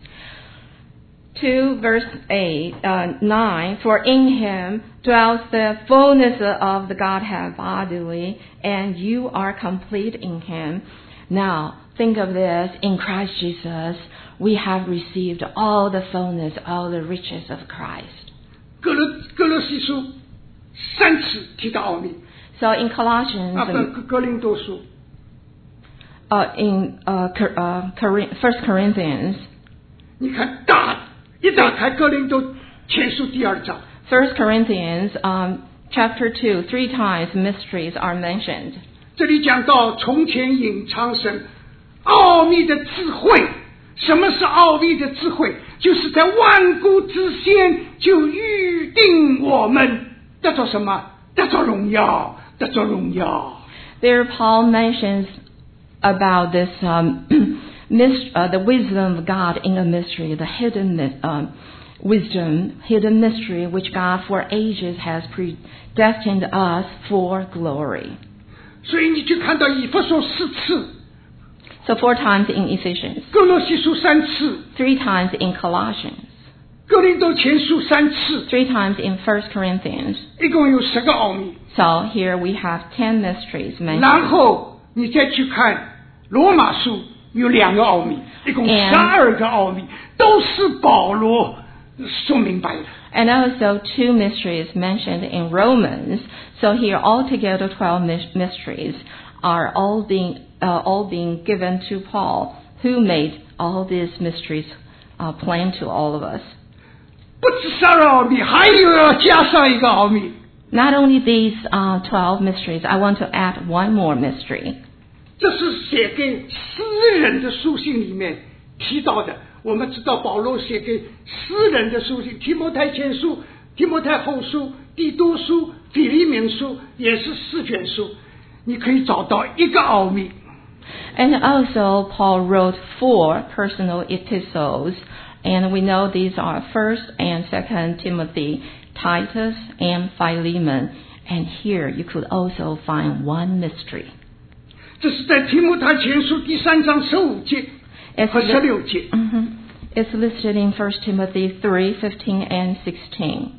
two verse eight, uh, nine, for in him dwells the fullness of the Godhead bodily, and you are complete in him. Now, think of this, in Christ Jesus, we have received all the fullness, all the riches of Christ. 哥罗哥罗西书三次提到奥秘， So in Colossians, 啊，哥哥哥林多书 uh, in uh, Cor- uh, Cor- First Corinthians, 你看大一打开哥林多前书第二章， First Corinthians, um, chapter two, three times mysteries are mentioned. 这里讲到从前隐藏神奥秘的智慧。什么是奥秘的智慧？就是在万古之先就预定我们得着什么？得着荣耀，得着荣耀。 There, Paul mentions about this um, myst- uh, the wisdom of God in a mystery, the hidden mis- um, wisdom, hidden mystery, which God for ages has predestined us for glory. 所以你就看到以弗所四次， So four times in Ephesians, 哥罗西书三次， three times in Colossians, 哥林多前书三次， three times in First Corinthians. 一共有十个奥秘。 So here we have ten mysteries 然 mentioned. 后你再去看罗马书有两个奥秘，一共 And- 十二个奥秘，都是保罗说明白的。 And also two mysteries mentioned in Romans. So here altogether twelve mys- mysteries are all being uh, all being given to Paul, who made all these mysteries uh, plain to all of us. 不止十二奥秘，还有要加上一个奥秘。 Not only these uh, twelve mysteries, I want to add one more mystery. 这是写给诗人的书信里面提到的。我们知道保罗写给诗人的书信，提摩太前书、提摩太后书、提多书、腓利门书也是四卷书，你可以找到一个奥秘。 And also, Paul wrote four personal epistles, and we know these are First and Second Timothy, Titus, and Philemon. And here you could also find one mystery. 这是在提摩太前书第三章十五节 It's, 和十六节。 Mhm. It's listed in First Timothy three, fifteen, and sixteen.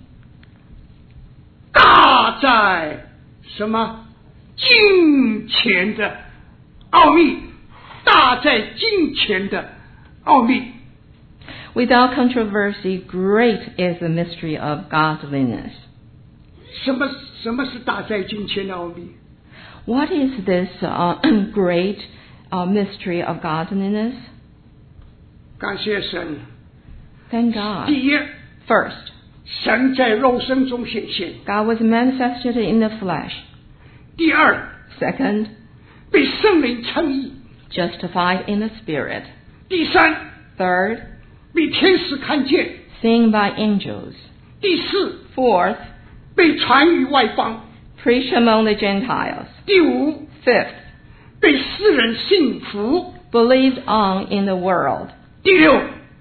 大在什么？金钱的奥秘，大在金钱的奥秘。 Without controversy, great is the mystery of godliness. 什么什么是大在金钱的奥秘？ What is this uh, great uh, mystery of godliness? 感谢神。 Thank God. 第一， First, 神在肉身中显现； God was manifested in the flesh. 第二， Second, 被圣灵称义； justified in the Spirit. 第三， Third, 被天使看见； seen by angels. 第四， Fourth, 被传于外邦； preached among the Gentiles. 第五， Fifth, 被世人信服。 believed on in the world. 第六，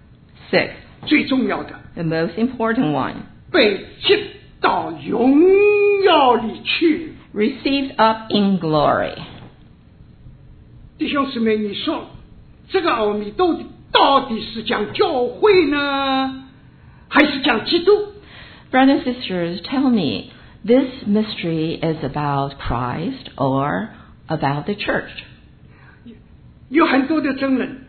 Six, 最重要的， the most important one, 被接到荣耀里去。 received up in glory. 弟兄姊妹，你说这个奥秘到底到底是讲教会呢，还是讲基督？ Brothers and sisters, tell me, this mystery is about Christ or about the church? 有很多的争论。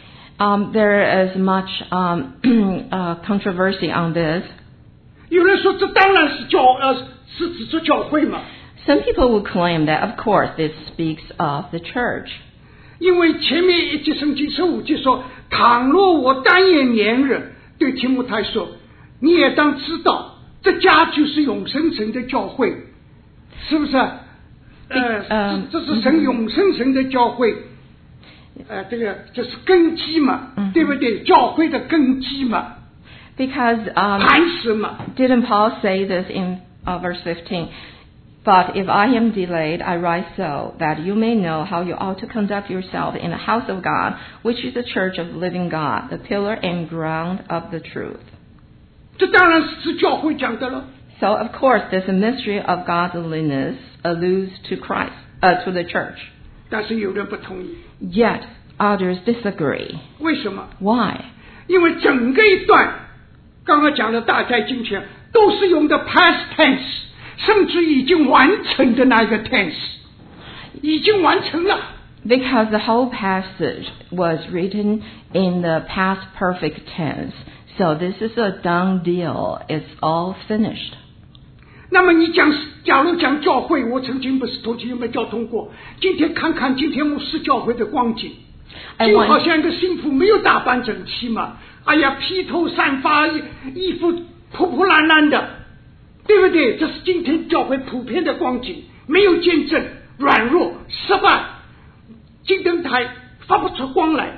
Um, there is much um, uh, controversy on this. 有人说这当然是教呃是指着教会嘛， Some people will claim that, of course, this speaks of the church. 因为前面一节圣经十五节说，倘若我单言年日，对提摩太说，你也当知道，这家就是永生神的教会，是不是？呃， 嗯这这是神永生神的教会，呃，这个这是根基嘛， 嗯对不对？教会的根基嘛， Because um, 磐石嘛。 didn't Paul say this in uh, verse fifteen? But if I am delayed, I write so, that you may know how you ought to conduct yourself in the house of God, which is the church of the living God, the pillar and ground of the truth. 这当然是教会讲的了。 So, of course, this mystery of godliness alludes to Christ, uh, to the church. 但是有人不同意， Yet, others disagree. 为什么？ Why? 因为整个一段刚刚讲的大灾金钱都是用的 past tense， 甚至已经完成的那一个 tense， 已经完成了。 Because the whole passage was written in the past perfect tense. So this is a done deal. It's all finished. 那么你讲，假如讲教会，我曾经不是头前有没有交通过？今天看看今天牧师教会的光景， I 就 want- 好像一个信徒没有打扮整齐嘛，哎呀，披头散发，衣服破破烂烂的，对不对？这是今天教会普遍的光景，没有见证，软弱，失败，金灯台发不出光来。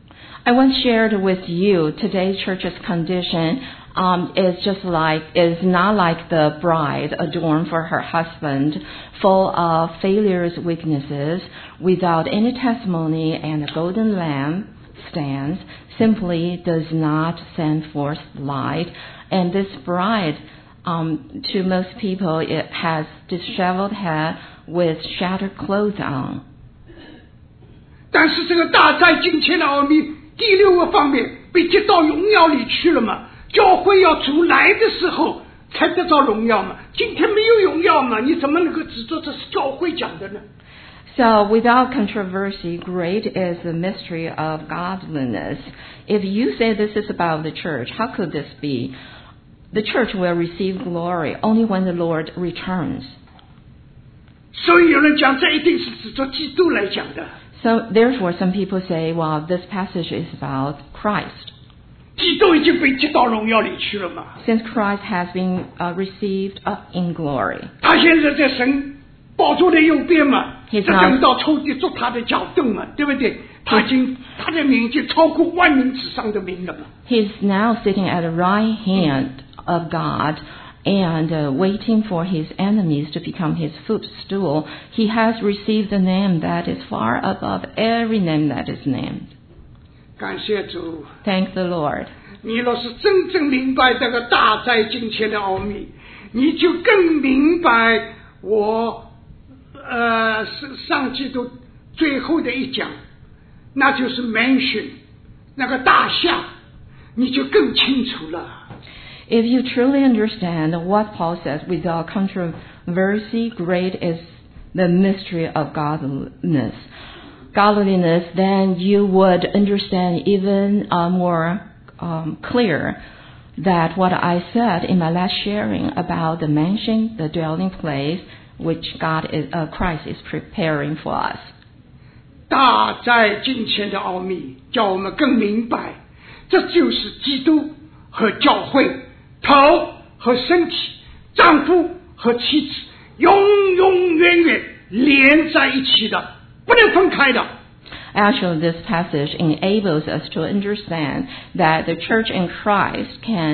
I once shared with you today's church's condition um, is just like is not like the bride adorned for her husband, full of failures, weaknesses, without any testimony, and the golden lamp stands simply does not send forth light. And this bride, um, to most people, it has disheveled head with shattered clothes on. 但是这个大灾金钱的奥秘，第六个方面被接到荣耀里去了嘛？教会要主来的时候才得到荣耀嘛？今天没有荣耀嘛？你怎么能够指责这是教会讲的呢？ So, without controversy, great is the mystery of godliness. If you say this is about the church, how could this be? The church will receive glory only when the Lord returns. 所以有人讲，这一定是指着基督来讲的。 So, therefore, some people say, well, this passage is about Christ. 基督已经被接到荣耀里去了嘛？ Since Christ has been uh, received up in glory. 他现在在神宝座的右边嘛， He's 这 not- 等到仇敌做他的脚凳嘛，对不对？他已经他的名已经超过万民之上的名了嘛。 He's now sitting at the right hand of God and uh, waiting for his enemies to become his footstool. He has received a name that is far above every name that is named. 感谢主。 Thank the Lord. 你若是真正明白这个大灾金钱的奥秘，你就更明白我呃上季度最后的一讲，那就是 mention 那个大象，你就更清楚了。 If you truly understand what Paul says without controversy, great is the mystery of godliness. Godliness, then you would understand even uh, more um, clear that what I said in my last sharing about the mansion, the dwelling place, which God is, uh, Christ is preparing for us. 大灾金钱的奥秘，叫我们更明白，这就是基督和教会，头和身体，丈夫和妻子，永永远远连在一起的，不能分开的。 Actually, this passage enables us to understand that the church in Christ can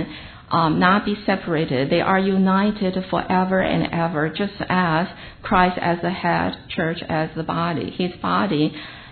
um, not be separated. They are united forever and ever, just as Christ as the head, church as the body. His body,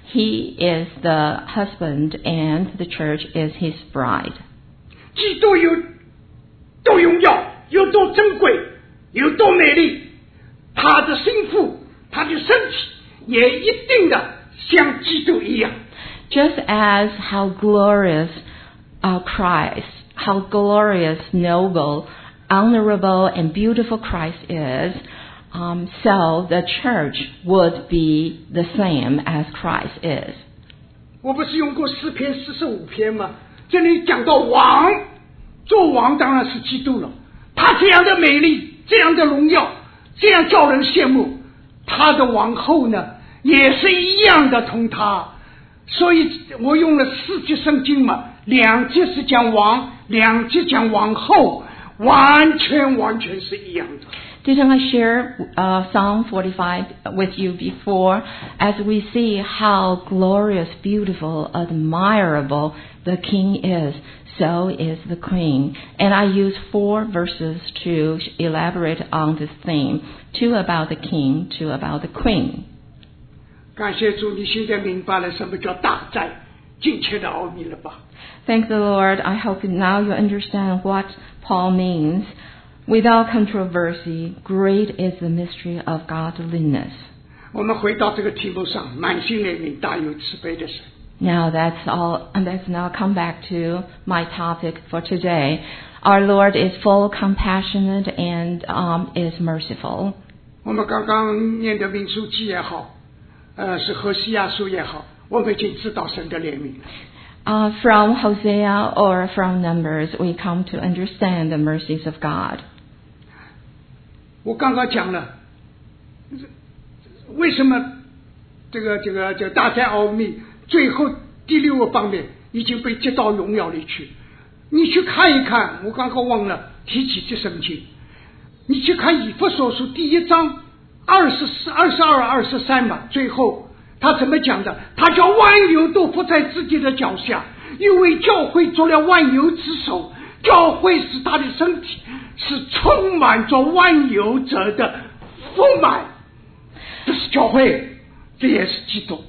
he is the husband, and the church is his bride. 基督有多荣耀，有多珍贵，有多美丽，他的心腹，他的身体也一定的像基督一样。 Just as how glorious uh, Christ, how glorious, noble, honorable, and beautiful Christ is, um, so the church would be the same as Christ is. 我不是用过诗篇四十五篇吗？这里讲到王，做王当然是基督了。他这样的美丽，这样的荣耀，这样叫人羡慕。他的王后呢，也是一样的同他。所以我用了四节圣经嘛，两节是讲王，两节讲王后，完全完全是一样的。 Didn't I share uh, Psalm forty-five with you before? As we see how glorious, beautiful, admirable the king is, so is the queen. And I use four verses to elaborate on this theme. Two about the king, two about the queen. 感谢主，你现在明白了什么叫大灾境界的奥秘了吧？ Thank the Lord. I hope now you understand what Paul means. Without controversy, great is the mystery of godliness. 我们回到这个题目上，满心怜悯，大有慈悲的神。 Now that's all, and let's now come back to my topic for today. Our Lord is full, compassionate, and um, is merciful. 我们刚刚念的民数记也好，呃，是何西亚书也好，我们已经知道神的怜悯了。 Uh, from Hosea or from Numbers, we come to understand the mercies of God. 我刚刚讲了，为什么这个这个这个大灾奥秘最后第六个方面已经被接到荣耀里去？你去看一看，我刚刚忘了提起这圣经，你去看以弗所书第一章二十四、二十二、二十三吧，最后。他怎么讲的？他叫万有都伏在自己的脚下，因为教会做了万有之首，教会是他的身体，是充满着万有者的丰满。这是教会，这也是基督。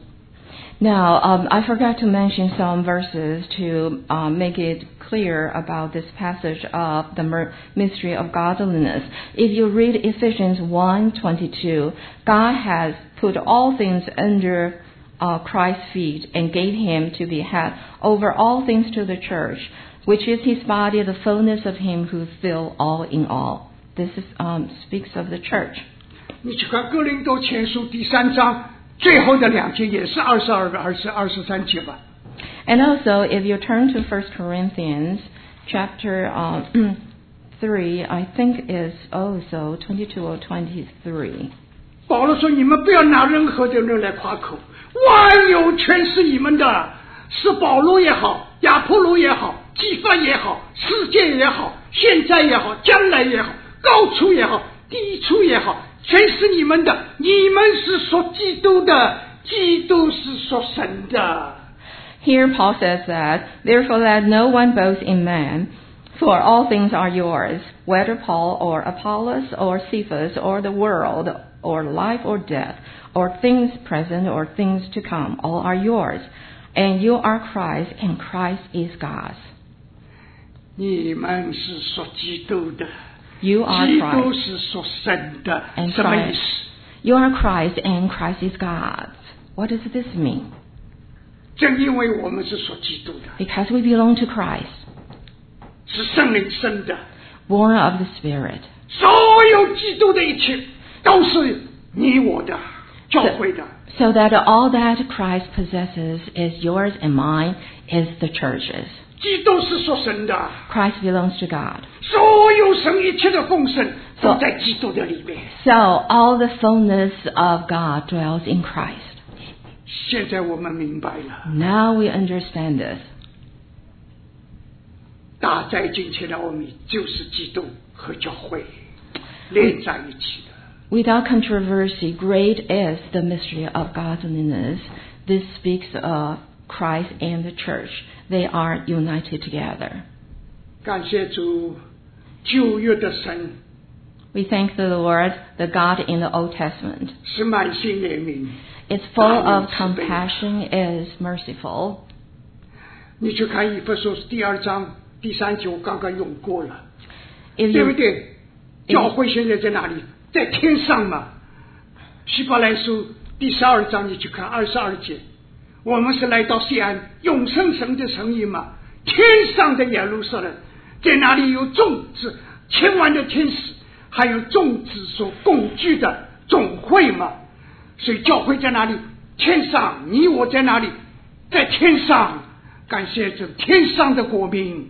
Now, um, I forgot to mention some verses to um, make it clear about this passage of the mer- mystery of godliness. If you read Ephesians one twenty-two, God has put all things under uh, Christ's feet and gave him to be head over all things to the church, which is his body, the fullness of him who fills all in all. This is, um, speaks of the church. 你去看哥林多前书第三章。最后的两节也是二十二个、二十二十三节吧。 And also, if you turn to First Corinthians chapter um, three, I think is also twenty-two or twenty-three. 保罗说：“你们不要拿任何的人来夸口，万有全是你们的，是保罗也好，亚波罗也好，基法也好，世界也好，现在也好，将来也好，高处也好，低处也好。”全是你们的，你们是属基督的，基督是属神的。 Here Paul says that, therefore let no one boast in man, for all things are yours, whether Paul or Apollos or Cephas or the world or life or death, or things present or things to come, all are yours, and you are Christ, and Christ is God's. 你们是属基督的。 You are 基督 Christ, 是属神的， and 什么意 Christ. 思？ You are Christ, and Christ is God's. What does this mean? 正因为我们是属基督的， Because we belong to Christ, 是圣灵生的， born of the Spirit. 所有基督的一切都是你我的，教会的。 So that all that Christ possesses is yours and mine, is the church's. 基督是属神的， Christ belongs to God. 所有神一切的丰盛都在基督的里面。 So all the fullness of God dwells in Christ. 现在我们明白了， Now we understand this. 大灾近前的奥秘就是基督和教会连在一起的。 Without controversy, great is the mystery of godliness. This speaks of Christ and the church. They are united together. 感谢主， 旧约的神 We thank the Lord, the God in the Old Testament. 是满心怜悯， It's full of 大有慈悲。 compassion, is merciful. 你去看以弗所书第二章第三节，我刚刚用过了， If 对不 you, 对？教会现在在哪里？在天上嘛。希伯来书第十二章，你去看二十二节，我们是来到西安永生神的城邑嘛，天上的耶路撒冷，在那里有众子千万的天使，还有众子所共聚的总会嘛。所以教会在哪里？天上。你我在哪里？在天上。感谢这天上的国民。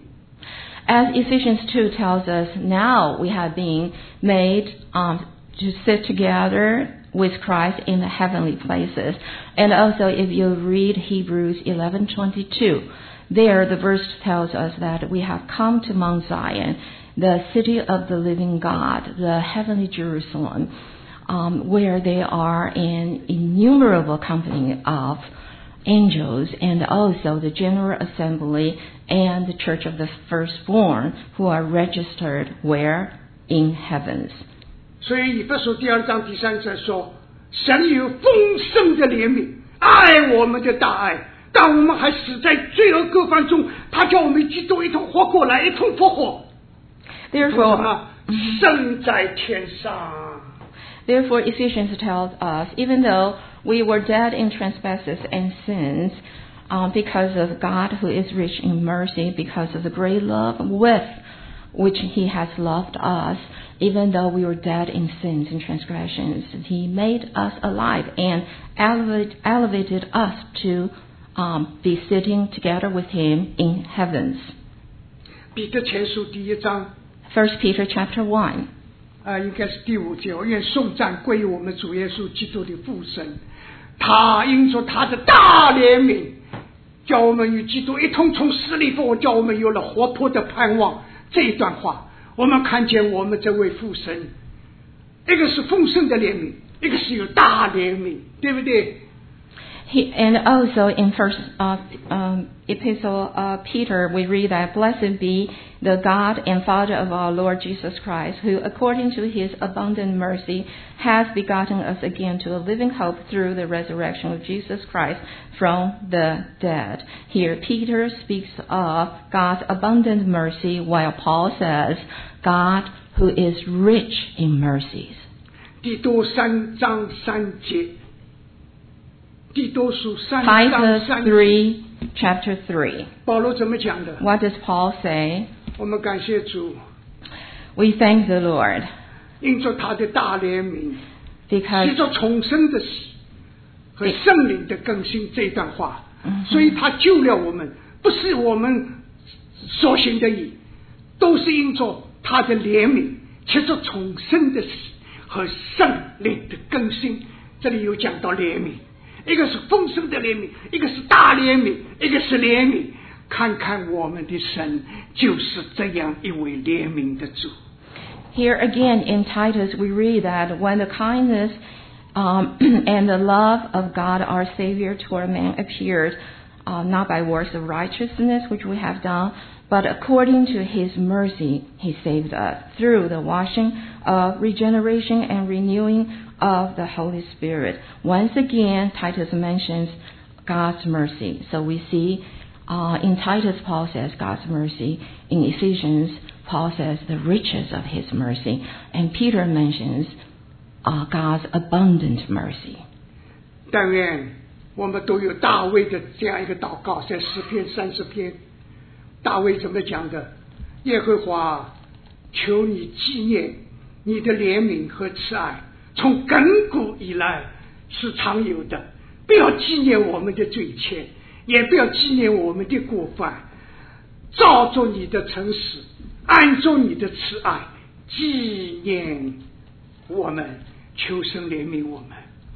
as Ephesians two tells us, now we have been made um, to sit together with Christ in the heavenly places. And also, if you read Hebrews eleven twenty-two, there the verse tells us that we have come to Mount Zion, the city of the living God, the heavenly Jerusalem, um, where there are an innumerable company of angels, and also the General Assembly and the Church of the Firstborn, who are registered where? In heavens. 所以以弗所第二章第三节说，神有丰盛的怜悯，爱我们的大爱，当我们还死在罪恶过犯中，他叫我们基督一同活过来，一同复活。 Therefore, 生在天上。 Therefore, Ephesians tells us, even though we were dead in trespasses and sins, um, because of God who is rich in mercy, because of the great love with which He has loved us, even though we were dead in sins and transgressions, He made us alive and elevate, elevated us to um, be sitting together with Him in heavens. 彼得前书第一章 First Peter chapter one. 啊、呃，应该是第五节，愿颂赞归于我们主耶稣基督的父神，他因着他的大怜悯，叫我们与基督一同从死里复活，叫我们有了活泼的盼望。这一段话，我们看见我们这位父神，一个是丰盛的怜悯，一个是有大怜悯，对不对？ He, and also in First uh, um, Epistle uh, Peter, we read that blessed be the God and Father of our Lord Jesus Christ, who according to His abundant mercy has begotten us again to a living hope through the resurrection of Jesus Christ from the dead. Here Peter speaks of God's abundant mercy, while Paul says God who is rich in mercies. 提多三章三节。提多书三章 Titus 三节， three, chapter three. 保罗怎么讲的？ What does Paul say? 我们感谢主， We thank the Lord 因着他的大怜悯， because 藉着重生的喜和圣灵的更新这段话， Mhm. 所以他救了我们，不是我们所行的义，都是因着他的怜悯，藉着重生的喜和圣灵的更新。这里有讲到怜悯，一个是丰盛的怜悯，一个是大怜悯，一个是怜悯。看看我们的神就是这样一位怜悯的主。 here again in Titus we read that when the kindness um, and the love of God our Savior toward man appeared, uh, not by works of righteousness which we have done, but according to His mercy He saved us through the washing of regeneration and renewing of the Holy Spirit. Once again, Titus mentions God's mercy. So we see uh, in Titus, Paul says God's mercy. In Ephesians, Paul says the riches of His mercy. And Peter mentions uh, God's abundant mercy. 但愿我们都有大卫的这样一个祷告，在诗篇三十篇，大卫怎么讲的？耶和华，求你纪念你的怜悯和慈爱，从亘古以来是常有的，不要纪念我们的罪愆，也不要纪念我们的过犯，照着你的诚实，按着你的慈爱，纪念我们，求神怜悯我们。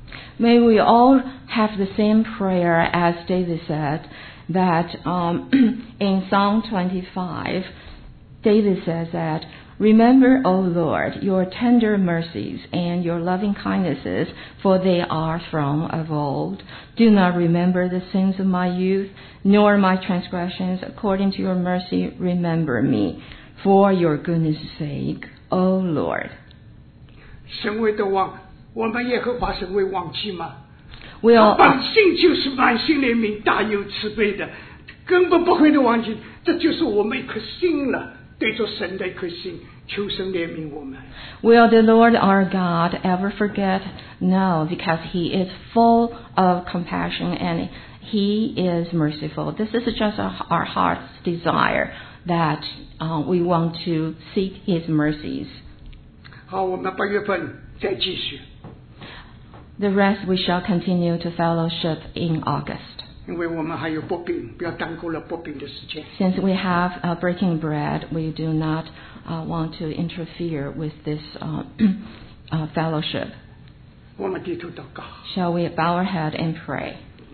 May we all have the same prayer as David said, that um, in Psalm twenty-five, David says that, remember, O Lord, your tender mercies and your loving kindnesses, for they are from of old. Do not remember the sins of my youth, nor my transgressions. According to your mercy, remember me. For your goodness' sake, O Lord. 神会都忘，我们耶和华神会忘记吗？ Will, 百姓就是满心怜悯、大有慈悲的，根本不会的忘记。这就是我们一颗心了，对着神的一颗心，求神怜悯我们。 will the Lord our God ever forget? No, because he is full of compassion and he is merciful. This is just our heart's desire that uh, we want to seek his mercies. 好，我们八月份再继续， The rest we shall continue to fellowship in August. 因为我们还有薄饼，不要耽误了薄饼的时间。 Since we have uh, breaking bread, we do not uh, want to interfere with this uh, uh, fellowship. 我们低头祷告， Shall we bow our head and pray?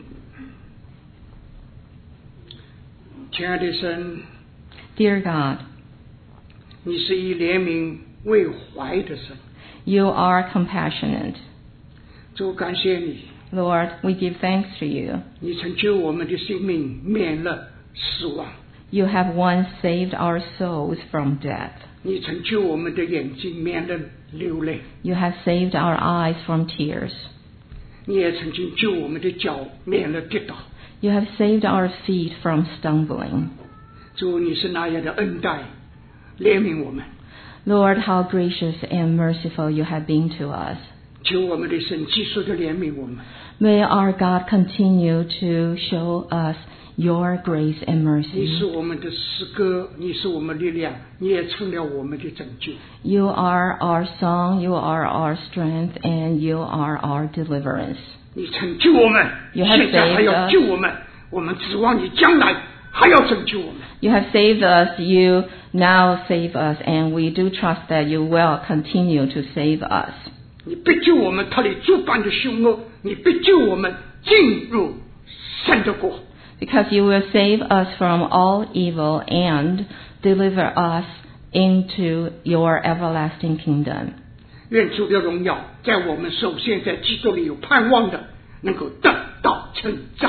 亲爱的神， Dear God, 你是以怜悯为怀的神， you are compassionate. 主感谢你， Lord, we give thanks to you. 你曾救我们的性命免了死亡， You have once saved our souls from death. 你曾救我们的眼睛免了流泪， You have saved our eyes from tears. 你也曾经救我们的脚免了跌倒。 You have saved our feet from stumbling. 主，你是那样的恩待，怜悯我们， Lord, how gracious and merciful you have been to us. 求我们的神继续的怜悯我们。 May our God continue to show us your grace and 你 mercy. 是我们的诗歌，你是我们力量，你也成了我们的拯救。 You are our song, you are our strength, and you are our deliverance. 你拯救我们， You have 现在还 saved 要 us. 救我们，我们指望你将来还要拯救我们。 You have saved us, you now save us, and we do trust that you will continue to save us. 你必救我们脱离诸般的凶恶，你必救我们进入神的国。 Because you will save us from all evil and deliver us into your everlasting kingdom. 愿主的荣耀在我们首先在基督里有盼望的，能够得到称赞。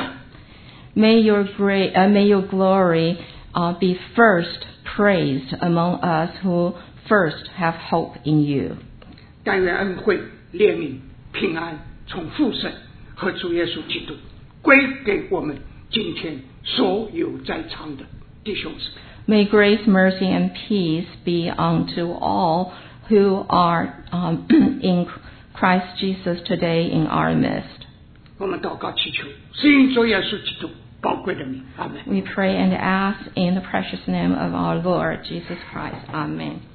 May your great, uh, may your glory uh, be first praised among us who first have hope in you. 但愿恩惠、怜悯、平安从父神和主耶稣基督归给我们今天所有在场的弟兄姊妹。 May grace, mercy, and peace be unto all who are um, in Christ Jesus today in our midst. 我们祷告祈求，是因主耶稣基督宝贵的名，阿门。 We pray and ask in the precious name of our Lord Jesus Christ. Amen.